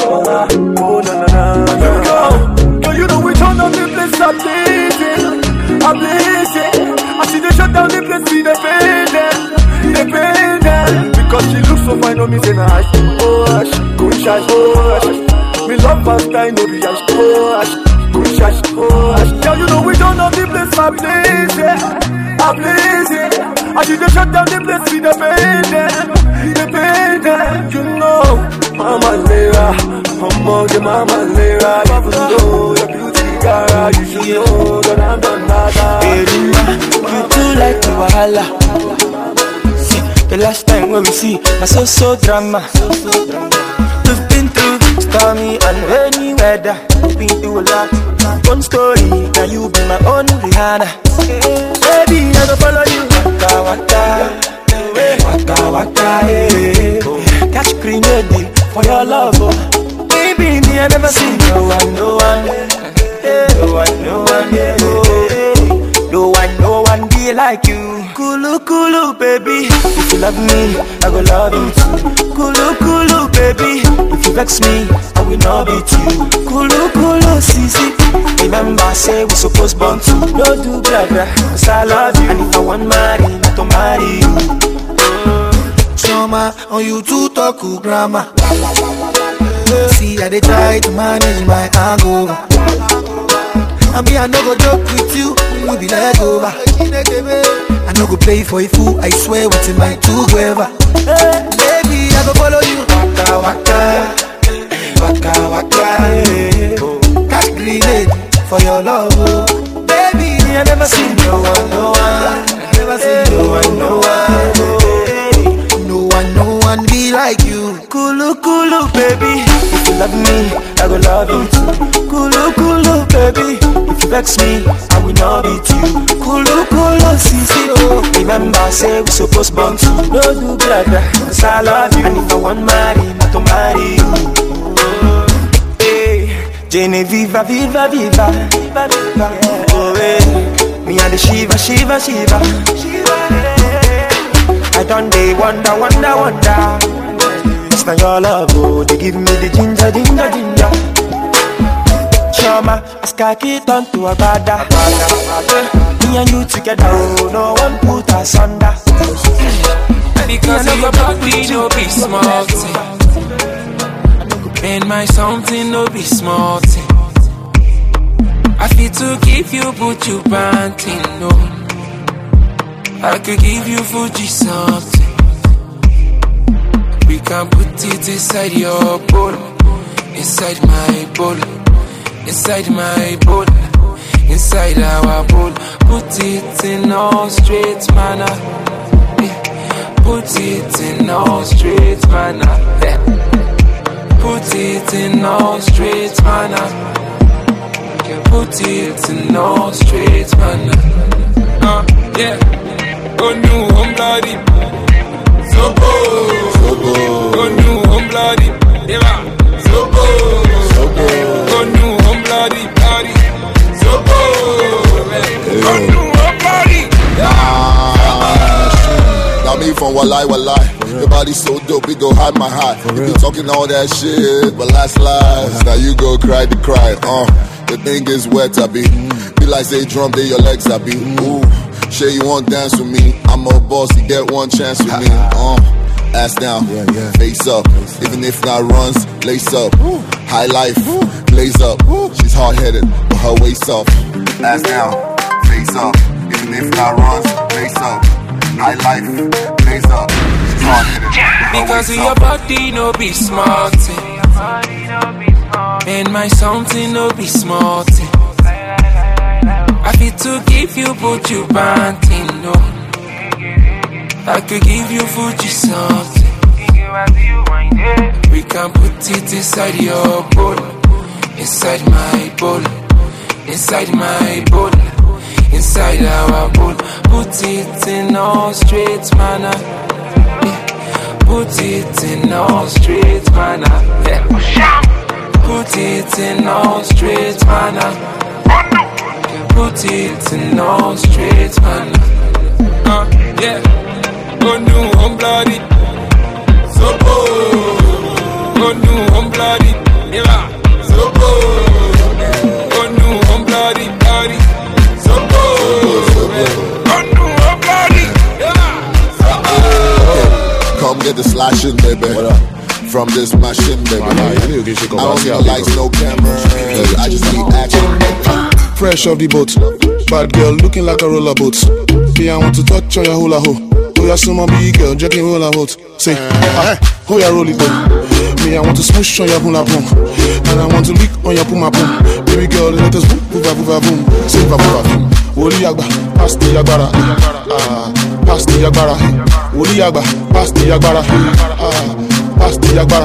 oh na na na. Here we go, girl, you know we turn up the place up there. I'm blazing. I see they shut down the place, see they pay them, they pay them. Because she looks so fine on me, say nah, oh hush, go shash, oh hush. Me love fast time, no be hush, oh hush, go shash, oh hush. Girl, you know we don't know the place, I'm blazing, I'm blazing. I see they shut down the place, see they pay them, they pay them. You know, Mama Lera, Mama, get Mama Lera, even though your beauty. You should know that I'm done nada. Hey, you too like the wahala. See, the last time when we see, I so so drama. We've been through stormy and rainy weather. Been through a lot. One story, now you be my own Rihanna. Baby, I go follow you. Waka waka, waka waka, hey. Catch grenade for your love, oh. Baby, me I never seen no one, no one. No one, no one, yeah. No one, no one be like you. Kulu, kulu, baby. If you love me, I go love you too. Kulu, kulu, baby. If you vex me, I will not beat you. Kulu, kulu, sisi. Remember, say we supposed born to. No do blah blah, cause I love you. And if I want marry, not to marry you. Trauma on you to talk to grammar. See, I they try to manage my hangover. I mean, I no go joke with you, we be like over. I no go play for a fool, I swear what's in my two gueva. Hey, baby, I go follow you. Waka waka, waka waka, hey. Catch grenade for your love, oh. Baby, I never seen no one, no one. I never seen no one, no one. Oh. No one, no one be like you. Kulu, kulu, baby. If you love me, I go love you too. Kulu, kulu, baby. If you vex me, I will not beat you. Kulu, kulu, sisi, oh. Remember, say we supposed born to. No do blah blah, cause I love you. And if I want marry, not to marry you. Oh, hey, Jenny, viva, viva, viva, viva, viva. Oh, hey, me and the Shiva, Shiva, Shiva. I done they wonder, wonder, wonder. It's not your love, oh, they give me the ginger, ginger, ginger. Shama, I sky it on to a bada. Me and you together, oh, no one put us under. Because of your body, no be small thing. And my something, no be small thing. I feel to give you, but you panting, no. I could give you Fuji something. We can put it inside your bowl, inside my bowl, inside my bowl, inside our bowl. Put it in all straight manner. Put it in all straight manner. Put it in all straight manner. Put it in all straight manner. Uh, yeah. Oh no, I'm bloody. Sobo, Sobo. Oh no, I'm bloody. Yeah, Sobo, Sobo. Oh no, I'm bloody, bloody. Sobo, oh no, I'm bloody. Yeah. Walai, walai. Your body so dope, we go hide my high. You be talking all that shit, but last lies. Now you go cry the cry, uh. The thing is wet, I be. Be like say drum, they your legs, I be. Ooh, sure you want dance with me. I'm a boss, you get one chance with me, uh. Ass down, yeah, yeah. Face up. Even if not runs, lace up. High life, blaze up. She's hard-headed, but her waist up. Ass down, face up. Even if not runs, lace up. High life, blaze up. She's hard-headed, but her because waist of your up. body, no be smart. And my something, no be smart. I feel to give you, but you panting, no. I could give you Fuji something. We can put it inside your bowl, inside my bowl, inside my bowl, inside our bowl. Put it in all straight manner. Yeah. Put it in all straight manner. Yeah. Put it in all straight manner. Put it in all straight manner. Uh, yeah. Oh no, I'm bloody. So oh, oh no, I'm bloody. Yeah. So oh, oh no, I'm bloody, bloody. So oh, oh no, I'm bloody. Yeah. So oh. Come get the slashing, baby. From this machine, baby. I don't need lights, no camera. I just need action, baby. Fresh off the boat, bad girl looking like a roller boat. Me, I want to touch on your hula ho. Oh, you're some big girl, drinking roller boat. Say, ah, oh, you're rolling boat. Me, I want to smoosh on your hula boom, and I want to lick on your puma boom. Baby girl, let us boom, boom, boom, boom, say, boom, boom. Oli Agba, pass the Agbara, ah, pass the Agbara. Oli Agba, pass the Agbara, ah, pass the Agbara,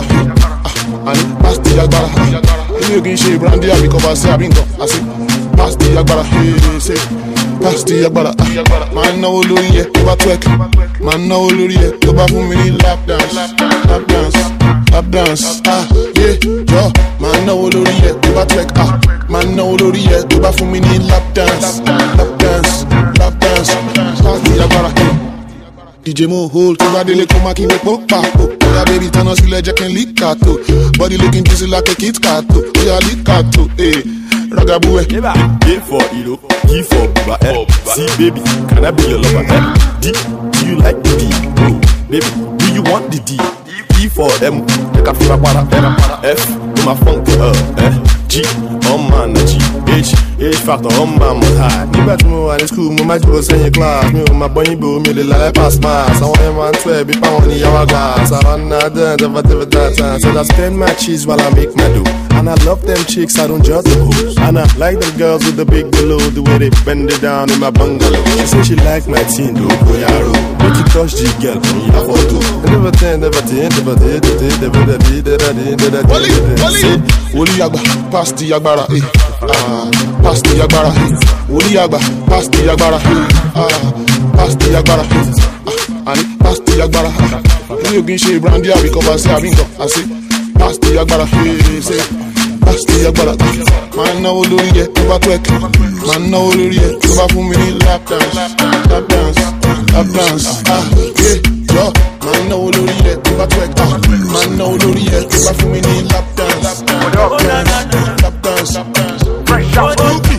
ah, and pass the Agbara. You can shave brandy, I because I say I been gone. I say, pass the Agbara, hey, say, pass the Agbara. Man, no lori ye, go back twerk. Man, no lori ye, go back for me lap dance, lap dance, lap dance. Ah, yeah, yo. Man, no lori ye, go back twerk. Ah, man, no lori ye, go back for me lap dance, lap dance, lap dance. Pass the Agbara. D J Mo hold to body come back in the pop pop. Yeah, baby, turn on still like Lee Kato. Body looking juicy like a Kit Kato. Yeah, Lee Kato, eh. Ragabue. A for Ilo, E for Buba, eh. See, baby, can I be your lover, eh? D, do you like the D? Oh, baby, do you want the D? E for M, the Kafura Para, F, to my funk, uh, eh. G, oh man, G, H, H factor, oh man, most high. You better move on the school, my magic was in your class. Me, my bunny boo, me, the lie pass mass. I want him on twelve, be pound in your glass. I run that dance, never did that time. So I spend my cheese while I make my dough. And I love them chicks, I don't judge the hoes. And I like them girls with the big below, the way they bend it down in my bungalow. She say she like my teen, do go yaro. Make you touch the girl, come here for two. Never ten, never ten, never ten, never ten, never ten, never ten, never ten. Oli Agba, pass the Agbara, eh. Ah, pass the Agbara, eh. Oli Agba, pass the Agbara, eh. Ah, pass the Agbara, eh. Ah, and pass the Agbara. You can shave brandy, I because I say I been gone. I say, pass the Agbara, eh. Say, pass the Agbara. Man, no lori ye, go back twerk. Man, no lori ye, go back for me lap dance, lap dance, lap dance. Ah, yeah, yo. Man, no lori ye, go back twerk. Ah, man, no lori ye, go back for me lap dance, lap dance, lap dance, lap dance. Fresh out, Luki.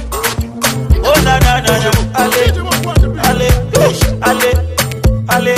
Oh na na na na, ale, ale, ale, ale.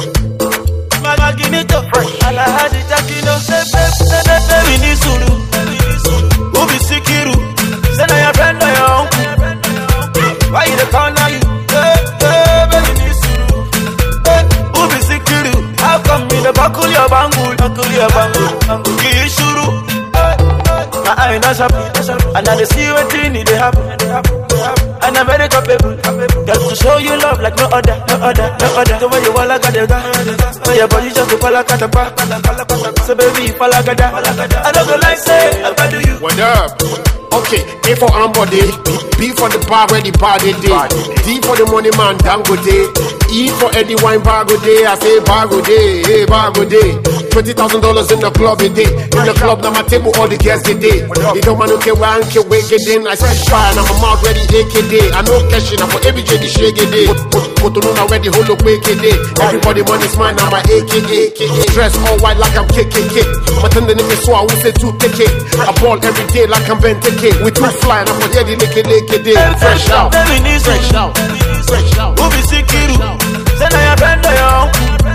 Maga ginito, ala hadi takino, baby ni suru, ubi sikiru, say na your friend or your uncle. Why you the corner you? Hey, hey, baby ni suru, hey, ubi sikiru. How come me the buckle your bangul, buckle your bangul, ki suru. My eye not sharp, and I see what you need to happen. And I'm very capable, got to show you love like no other, no other, no other. The way you all like a guy, so your body just to fall like a tapa. So baby, fall like a da. I don't go like say, I do you. What up? Okay, A for Ambode, B for the bar where the party day, D for the money man Dango day, E for Eddie Wine Bargo day. I say Bargo day, hey Bargo day. Twenty thousand dollars in the club a day. In the club now my table all the guests a day. You don't man okay where I can wake it in. I spend fire now my mouth ready A K day. I know cash now for every J D shake a day. Put on now ready hold up wake a day. Everybody money's mine now my A K A. Dress all white like I'm K K K. I'm attending the so I will say two K K. I ball every day like I'm Ben T K. We too fly now for Eddie Lake Lake day. Fresh out, fresh out, fresh out. Who be sick you? Send your friend down.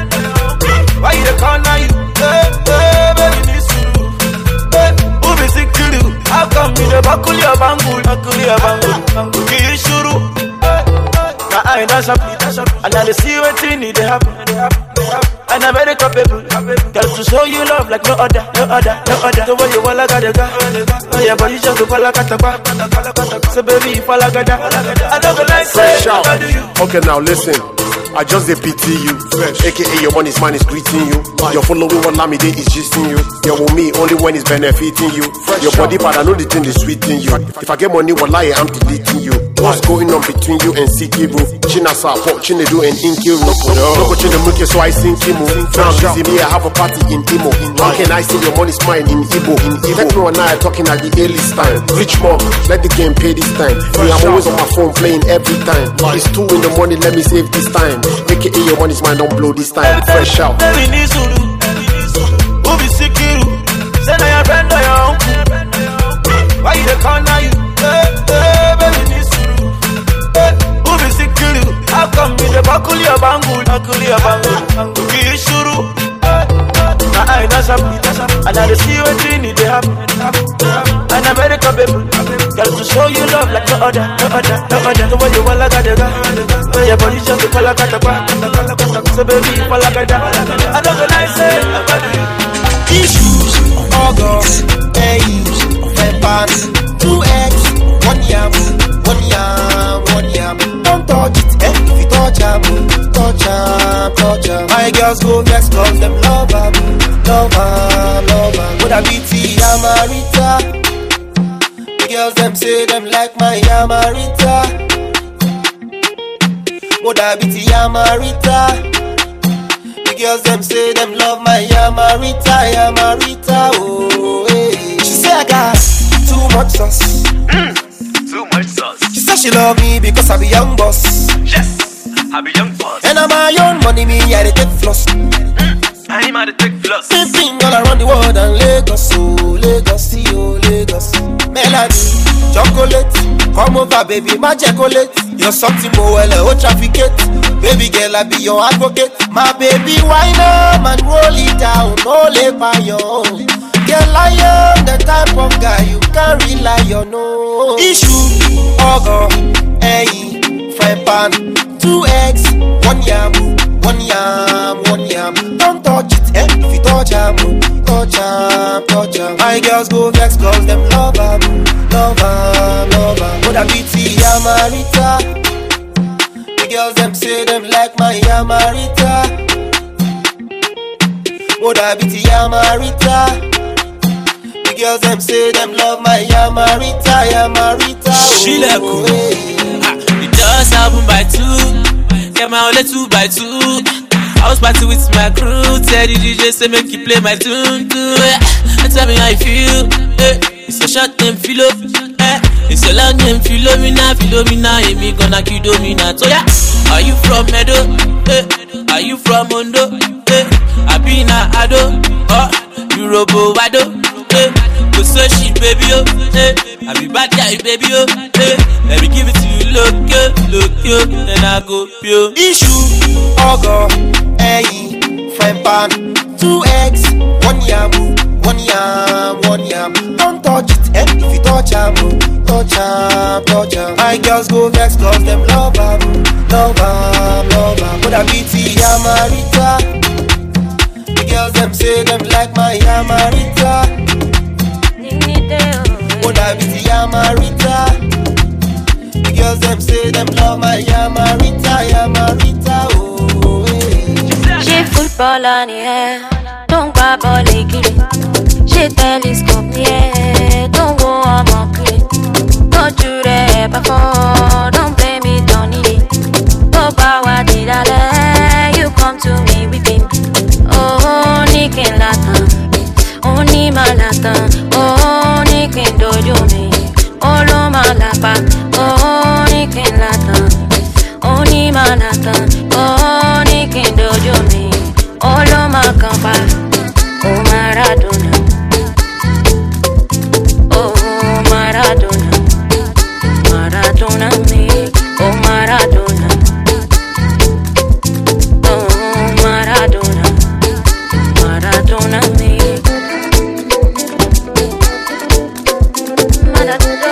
Why you the corner you? Hey, hey, baby, miss you. Hey, who be sick you? How come you the bakul your bangul, bakul your bangul, bangul? Ki shuru. Now I ain't dash up, and I see what you need to happen. And I'm very capable, girl, to show you love like no other, no other, no other. The way you wanna get the guy, oh yeah, but you just fall like a tapa. So baby, you fall like a da. I don't go like fresh out. Okay, now listen. I just dey pity you, fresh. A K A your money's man is greeting you. You're following what Lamide is gisting you. You're with me only when it's benefiting you. Fresh your body part, I know the thing is sweeting you. If I get money, wallahi, I'm deleting you. What's going on between you and Sikiru? Chinasa, Pop, Chinedu and Inkiru. No go change the milk, so I sing Kimu. Now busy me, I have a party in Imo. How can I say your money's mine in Igbo? In Igbo. Techno and I are talking at the earliest time. Rich mom, let the game pay this time. Me, I'm always on my phone playing every time. It's two in the morning, let me save this time. A K A your money's mine, don't blow this time. Fresh out. Baby, Nisuru, who be Sikiru? Send your friend down. Why you the corner you? Hey, hey, baby, Nisuru, hey, who be Sikiru? How come you the bakul your bangul, bakul your bangul, bangul? Ki shuru. Now I ain't dash up, and I see what you need to happen. And I'm very capable, girl, to show you love like no other, no other, no other. The way you want like a da. Oh yeah, but you just fall like a tapa. So baby, you fall like a da. I don't go like say, issues, August, A's, February, two X, one yam, one yam, one yam. Don't touch it, eh? If you touch yam, touch yam, touch yam. My girls go vex cause them love her, love her, love her. Would I be T Yamarita? The girls them say them like my Yamarita. Would I be T Yamarita? The girls them say them love my Yamarita, Yamarita, oh hey. She say I got too much sauce, mm, too much sauce. She say she love me because I be young boss. Yes, I be young boss. And I'm my own money, me I dey take floss. Mm, I'm out to take floss. Fifteen all around the world and Lagos, oh Lagos, oh Lagos. Melody, chocolate, come over baby, my chocolate. You're something more well, oh trafficate. Baby girl, I be your advocate. My baby, wine up and roll it down, no labor, yo. Girl, I am the type of guy you can't rely on, no. Issue, Ogo, A, fry pan, two eggs, one yam, one yam, one yam. Don't touch it, eh? If you touch yam, touch yam, touch yam. My girls go vex cause them love her, love her, love her. Would I be T Yamarita? The girls them say them like my Yamarita. Would I be T Yamarita? The girls them say them love my Yamarita, Yamarita. She like cool. It does happen by two. Get my only two by two. I was party with my crew. Tell the D J say make you play my tune too. Tell me how you feel. It's a short name Philo. It's a long name Philomena. Philomena, and me gonna kill Domina. So yeah, are you from Meadow? Are you from Mondo? I be na Ado. Oh, you Robo Wado. Go so shit, baby, oh. I be bad guy, baby, oh. Let me give it to you, look, yo, look, yo. Then I go, yo. Issue, Ogo, A, fry pan, two eggs, one yam, one yam, one yam. Don't touch it, eh? If you touch yam, touch yam, touch yam. My girls go vex cause them love her, love her, love her. Would I be T Yamarita? The girls them say them like my Yamarita. Would I be T Yamarita? The girls them say them love my Yamarita, Yamarita, oh hey. J'ai football en air, donc pas ball éculé. J'ai télescope, yeah, donc go à mon clé. you there before. Don't blame me, don't need it. Oh, power did I let you come to me with him? Oh, Nikin Latan. Oh, ni malatan. Oh, Nikin dojo me. Oh, lo malapa. Oh, Nikin Latan. Oh, ni malatan. Oh, Nikin dojo me. Oh, lo makampa. Oh, Maradona. Oh, Maradona. Maradona me. Oh, Maradona. Oh, Maradona. Maradona me. Maradona.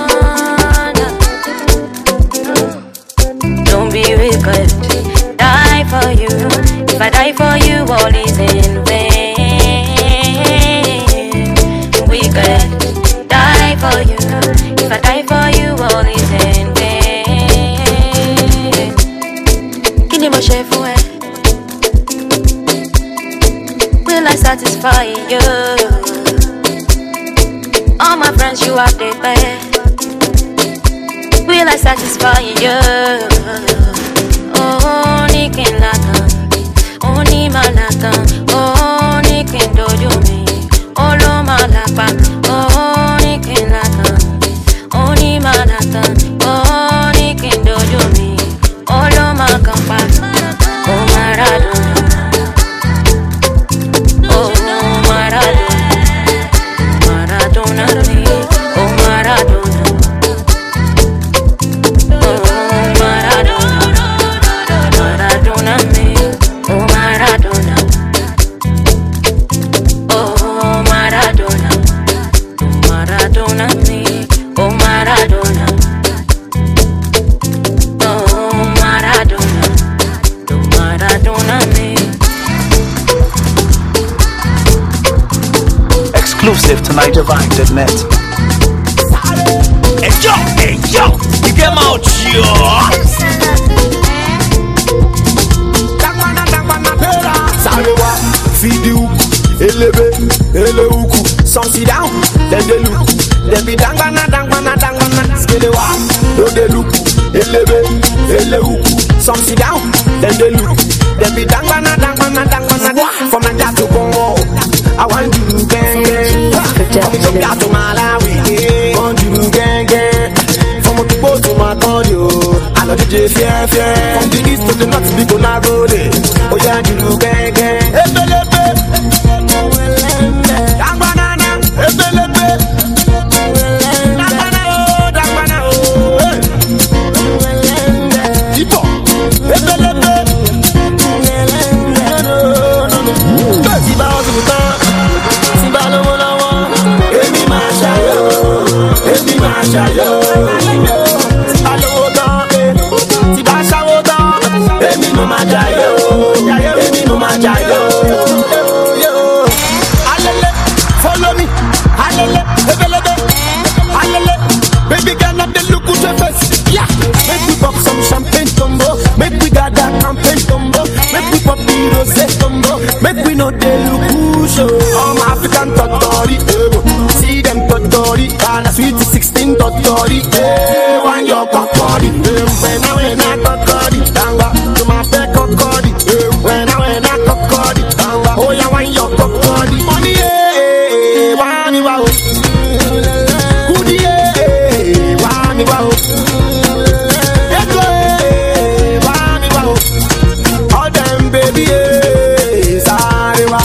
Don't be wicked. Die for you. If I die for you, all is in vain. Wicked. Die for you. If I die for you, all is in vain. Kini mo ṣe fún ẹ? Will I satisfy you? All my friends you are the best. Will I satisfy you? Oh, Nikin Latan. Oh, ni malatan. Oh, Nikin dojo me. Oh, lo malapa. Oh, Nikin Latan. Oh, ni malatan. Oh, Nikin dojo me. Oh, lo makampa. Oh, Maradona. Oh, Maradona. Maradona me. Oh, Maradona. Oh, Maradona. Maradona me. Oh, Maradona. Oh, Maradona. Maradona me. Oh, Maradona. Oh, Maradona. Maradona me. Exclusive to niger vibe dot net. Hey yo, hey yo, you get out yo. Sarewa, feed the hook, elebe, ele huku. Some sit down, then they look. Then be dangana, dangana, dangana. Skelewa, no they look, elebe, ele huku. Some sit down, then they look. Then be dangana, dangana, dangana. From Nigeria to Congo, I want you gang gang. From Ethiopia to Malawi, I want you gang gang. From Otubo to Makodio, I love D J Fier Fier. From the east to the north, we gonna roll it. Oh yeah, you gang gang. Ebelebe, dangbanana, ebelebe, dangbanana oh, dangbanana oh. Ipo, ebelebe. Tiba ozuta, tiba lowo lowo. Emi ma ṣayo, emi ma ṣayo. Tiba lowo tan, tiba ṣawo tan. Emi no ma jayo, emi no ma jayo. Alele, follow me. Alele, ebelebe. Alele, baby girl, not the look at your face. Yeah, make we pop some champagne combo. Make we gather campaign combo. Make we pop the rose combo. Make we know they look show. All my African totori, see them totori. And a sweet sixteen totori. Hey, one your kokori. When I when I kokori, tanga to my back kokori. When I when I kokori, tanga. Oh yeah, one your kokori. Money, eh, one me wow. Goodie, eh, one me wow. Echo, eh, one me wow. All them baby, eh, sorry wow.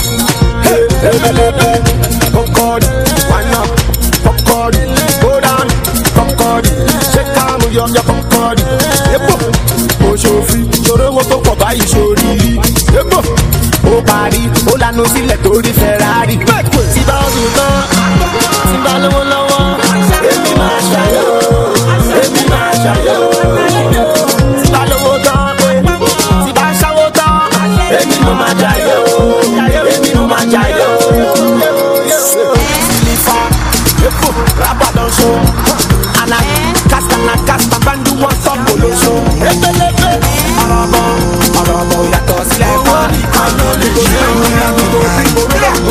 Popcorn, wind up, popcorn, go down, popcorn, shake down with your popcorn. Epo, o ṣòfin, ṣòro wo tó pọ̀ báyìí ṣòrírí. Epo, o parí, o lànà sílẹ̀ torí Ferrari. Tí bá ọdún tán, tí bá lówó lọ́wọ́, èmi máa ṣàyọ̀, èmi máa ṣàyọ̀. Tí bá lówó tán, tí bá ṣàwó tán, èmi ló máa jayọ̀, èmi ló máa jayọ̀. Rapper don't show, and I cast and I cast and band you one song polo show. Ebelebe, arabo, arabo, yàtọ̀ sílẹ̀ fún mi. Àná lè ṣe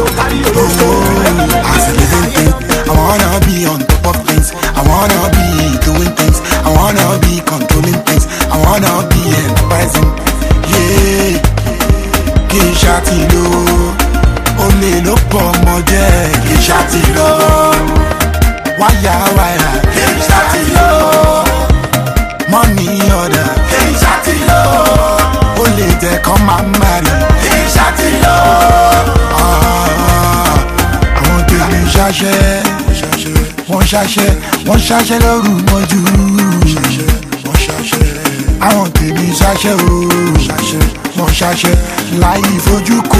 I wanna be on top of things. I wanna be lò ó lè ló pọ̀ ọmọ jẹ́ kì í ṣáàtì lọ wáyà wáyà kì í ṣáàtì lọ mọ́nì ọ̀dà kì í ṣáàtì lọ ó lè jẹ́ kán máa ń marry kì í ṣáàtì lọ àwọn tèmi ṣáṣẹ́ wọ́n ṣáṣẹ́ wọ́n ṣáṣẹ́ lóru mọ́jú àwọn tèmi ṣáṣẹ́ o wọ́n ṣáṣẹ́ láì fojú kò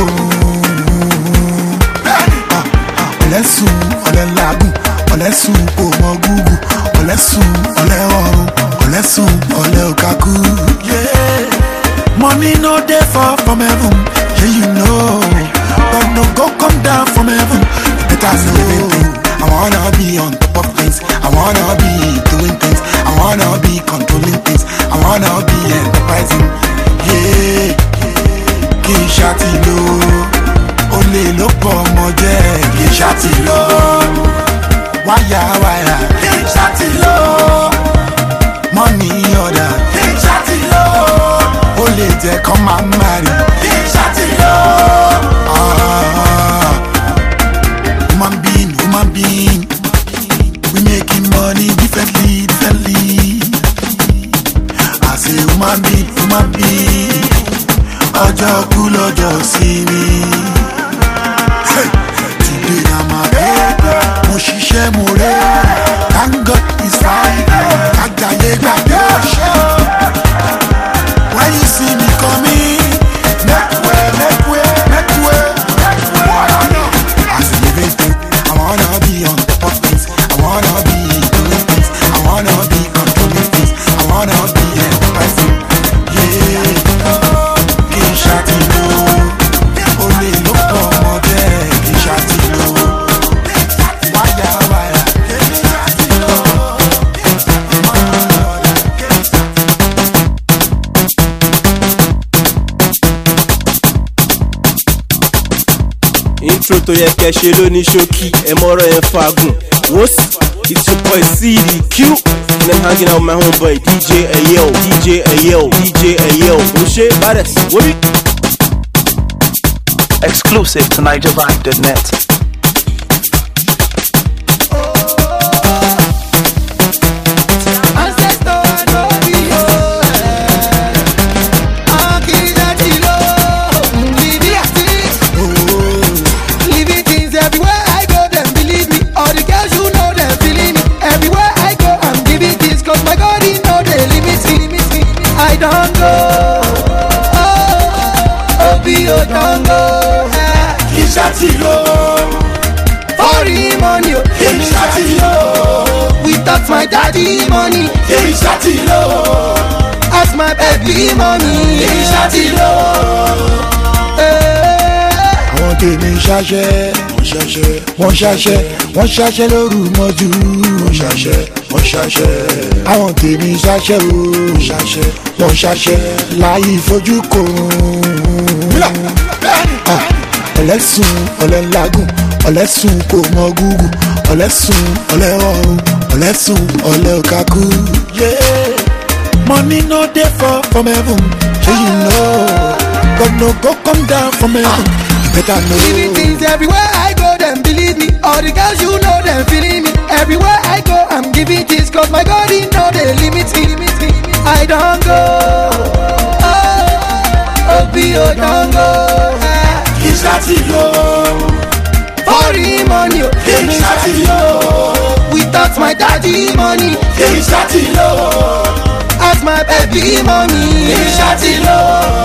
ọ̀lẹ́sùn ọ̀lẹ́lágùn ọ̀lẹ́sùn kò mọ gúgù ọ̀lẹ́sùn ọ̀lẹ́ọ̀run ọ̀lẹ́sùn ọ̀lẹ́ọ̀kákú. Money no dey fall from heaven, yeah you know, but no go come down from heaven. You better know. I wanna be on top of things, I wanna be doing things, I wanna be controlling things, I wanna be enterprising. Yeah, kì í ṣáàtì lò ó lè ló pọ̀ ọmọ jẹ́ kì í ṣáàtì lò wáyà wáyà kì í ṣáàtì lò mọ́nì ọ̀dà kì í ṣáàtì lò ó lè jẹ́ kán máa ń marry kì í ṣáàtì lò. Human being, human being, we making money differently, differently. I say human being, human being, ọjọ́ kú lọ́jọ́ sí mi. Today na my day, mo ṣiṣẹ́ mo rẹ̀, thank God it's Friday, àgbáyé gbàgbé ọ̀ṣẹ́. When you see me coming, make way, make way, make way, make way. As a living thing, I wanna be on top of things, I wanna be doing things, I wanna be controlling things, I wanna be enterprising. Yeah, kì í ṣáàtì lò ó lè ló pọ̀ ọmọ jẹ́ kì í ṣáàtì lò wáyà wáyà kì í ṣáàtì lò. Intro tó yẹ kẹ́ ṣe ló ní ṣókí ẹ mọ́rọ̀ yẹn fagùn wọ́n sì it's your boy C D Q and I'm hanging out with my homeboy D J Ayo D J Ayo D J Ayo ó ṣe badass wọ́n bí. Exclusive to Niger Vibe dot net. I don't go, oh, oh, be your don't go. Kì í ṣáàtì lò For him money, kì í ṣáàtì lò without my daddy money, kì í ṣáàtì lò ask my baby mommy. kì í ṣáàtì lò. Àwọn tèmi ṣáṣẹ́ wọ́n ṣáṣẹ́ wọ́n ṣáṣẹ́ lóru mọ́jú wọ́n ṣáṣẹ́ wọ́n ṣáṣẹ́ àwọn tèmi ṣáṣẹ́ o ṣáṣẹ́ wọ́n ṣáṣẹ́ láyé fojú kò ọ̀lẹ́sùn ọ̀lẹ́lágùn ọ̀lẹ́sùn kò mọ gúgù ọ̀lẹ́sùn ọ̀lẹ́ọ̀run ọ̀lẹ́sùn ọ̀lẹ́ọ̀kákú. Money no dey fall from heaven, shey you know, God no go come down from heaven. Better know. Living things everywhere I go, them believe me. All the girls you know, them feeling me. Everywhere I go, I'm giving this, cause my God, he know they limit me. I don't go, oh, oh, be oh, don't go. Kì í ṣáàtì lò For him money, kì í ṣáàtì lò without my daddy money, kì í ṣáàtì lò ask my baby mommy. kì í ṣáàtì lò.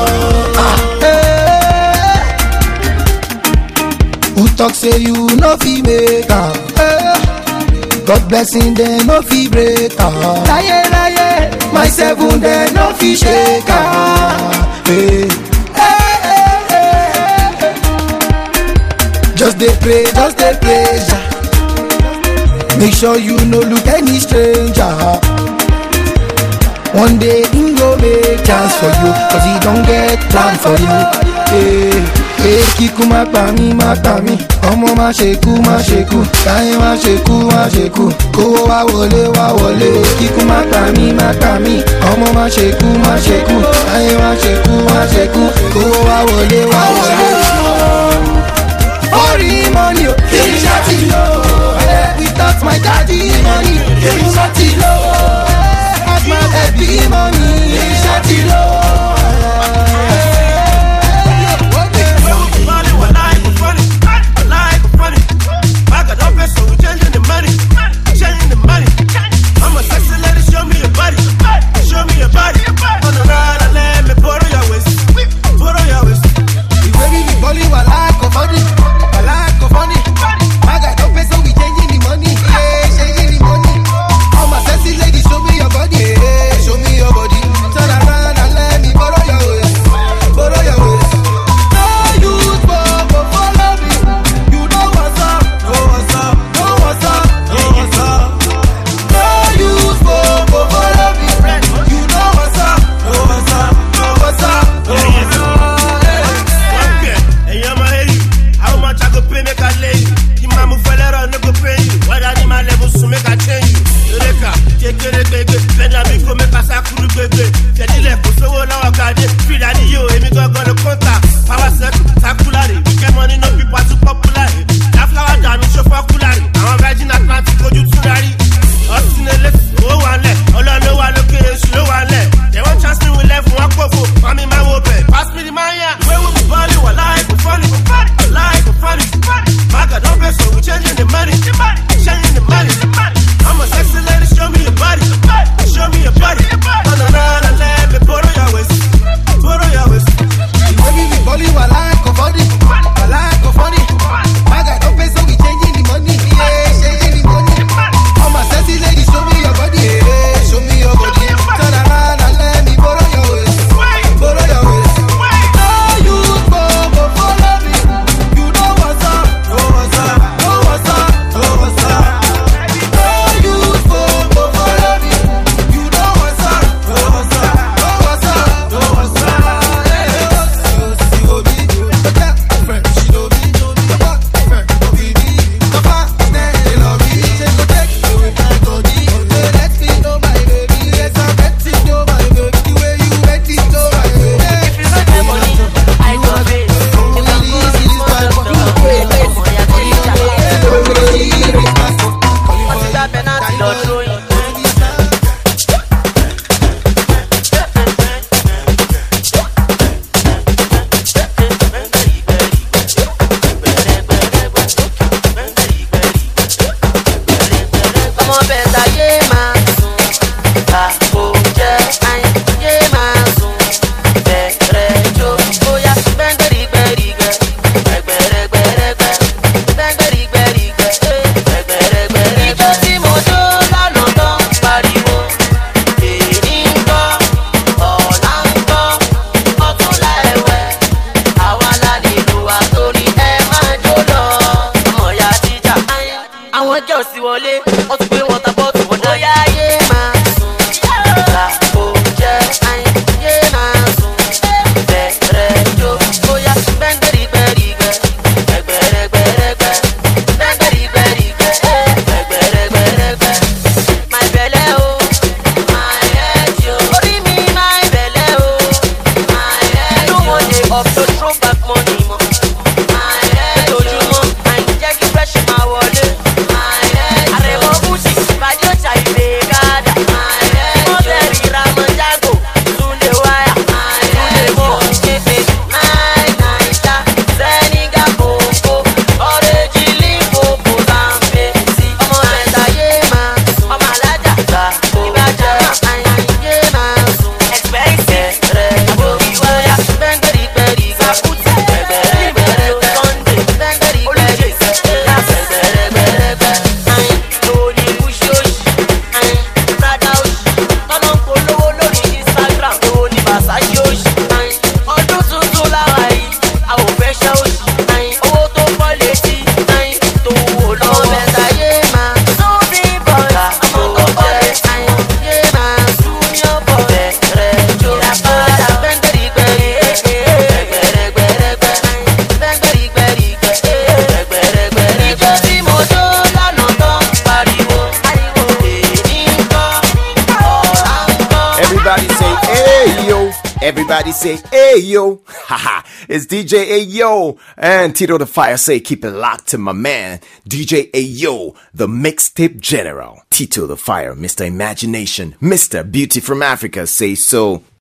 Who talk say you no fit make am? God blessing them no fit break am. Laye laye, my seven them no fit shake am. Hey. Hey, hey, hey, hey. Just dey pray, just dey pray. Make sure you no look any stranger. One day he go make chance for you, cause he don't get plan for you. Hey. Hey, kíkú má pa mí, má pa mí. Ọmọ má ṣe kú, má ṣe kú. Káyé má ṣe kú, má ṣe kú. Kówó wá wọlé, wá wọlé. Kíkú má pa mí, má pa mí. Ọmọ má ṣe kú, má ṣe kú. Káyé má ṣe kú, má ṣe kú. Kówó wá wọlé, wá wọlé. gbọ́dọ̀ sí wọlé wọ́n tún gbé wọn tàbọ̀ tí wọ́n dá. Bóyá ayé máa sùn làbò jẹ́ ayé máa sùn bẹ̀rẹ̀ jó. Bóyá gbẹ́ngbẹ́rìgbẹ́rìgbẹ́ gbẹ̀gbẹ̀rẹ̀gbẹ̀rẹ̀gbẹ́ gbẹ́ngbẹ́rìgbẹ́rìgbẹ́ gbẹ̀gbẹ̀rẹ̀gbẹ̀rẹ̀gbẹ́. My belle o, my head yo. Orí mi my belle o, my head yo. No one dey up to throw back money mọ́. My head yo. Lójúmọ́ àìjẹ́ kí fresh máa wọlé. My head yo. Àrẹ̀mọ Gucci ìbàdí ọjà ìlé gádà. My head yo. Mọ́tẹ́rì Ramonjago Túndé wáyà. My head yo. Képe náì náìjà Sẹ́nígà kòkó ọ̀rẹ́jì Límpòpò Láńpẹ́ sí. Ọmọ ẹ̀ta yé máa sùn. Ọmọ alájà gbà ìbàjẹ́ àyàyé máa sùn. Expensive rẹ̀ lórí wáyà. Gbẹ́ngbẹ́rìgbẹ́rì Sàkútì gbẹ̀gbẹ̀rẹ̀gbẹ̀rẹ̀ Sunday gbẹ́ngbẹ́rìgbẹ́rì gbẹ̀gbẹ̀rẹ̀gbẹ̀rẹ̀. Àyìn lóní Kúṣí òṣì àyìn Prada òṣì tọ́nà ń polówó lórí Instagram lóní Versace òṣì. Àyìn ọdún tuntun láwa yìí a ò fẹ́ ṣẹ́ òṣì. Àyìn owó tó pọ̀ létí àyìn tó wò lọ́wọ́. Ọmọ ẹ̀ta yé máa sún bí bọ́ọ̀lù àmọ́ tó pọ̀ lé. Àyìn yé máa sún ní ọ̀bọ̀ bẹ̀rẹ̀ jó. Ìràpadà gbẹ́ngbẹ́rìgbẹ́rì gbẹ̀gbẹ̀rẹ̀gbẹ̀rẹ̀gbẹ̀ gbẹ́ngbẹ́rìgbẹ́rì gbẹ̀gbẹ̀rẹ̀gbẹ̀rẹ̀. Ìjọ tí mo jó lánàá tán pariwo ariwo èmi ń kọ́ ọ̀la ń kọ́. Everybody say, hey yo. Everybody say, hey yo. Haha, it's D J Ayo. And Tito the Fire say, keep it locked to my man, D J Ayo, the mixtape general. Tito the Fire, Mister Imagination, Mister Beauty from Africa say so.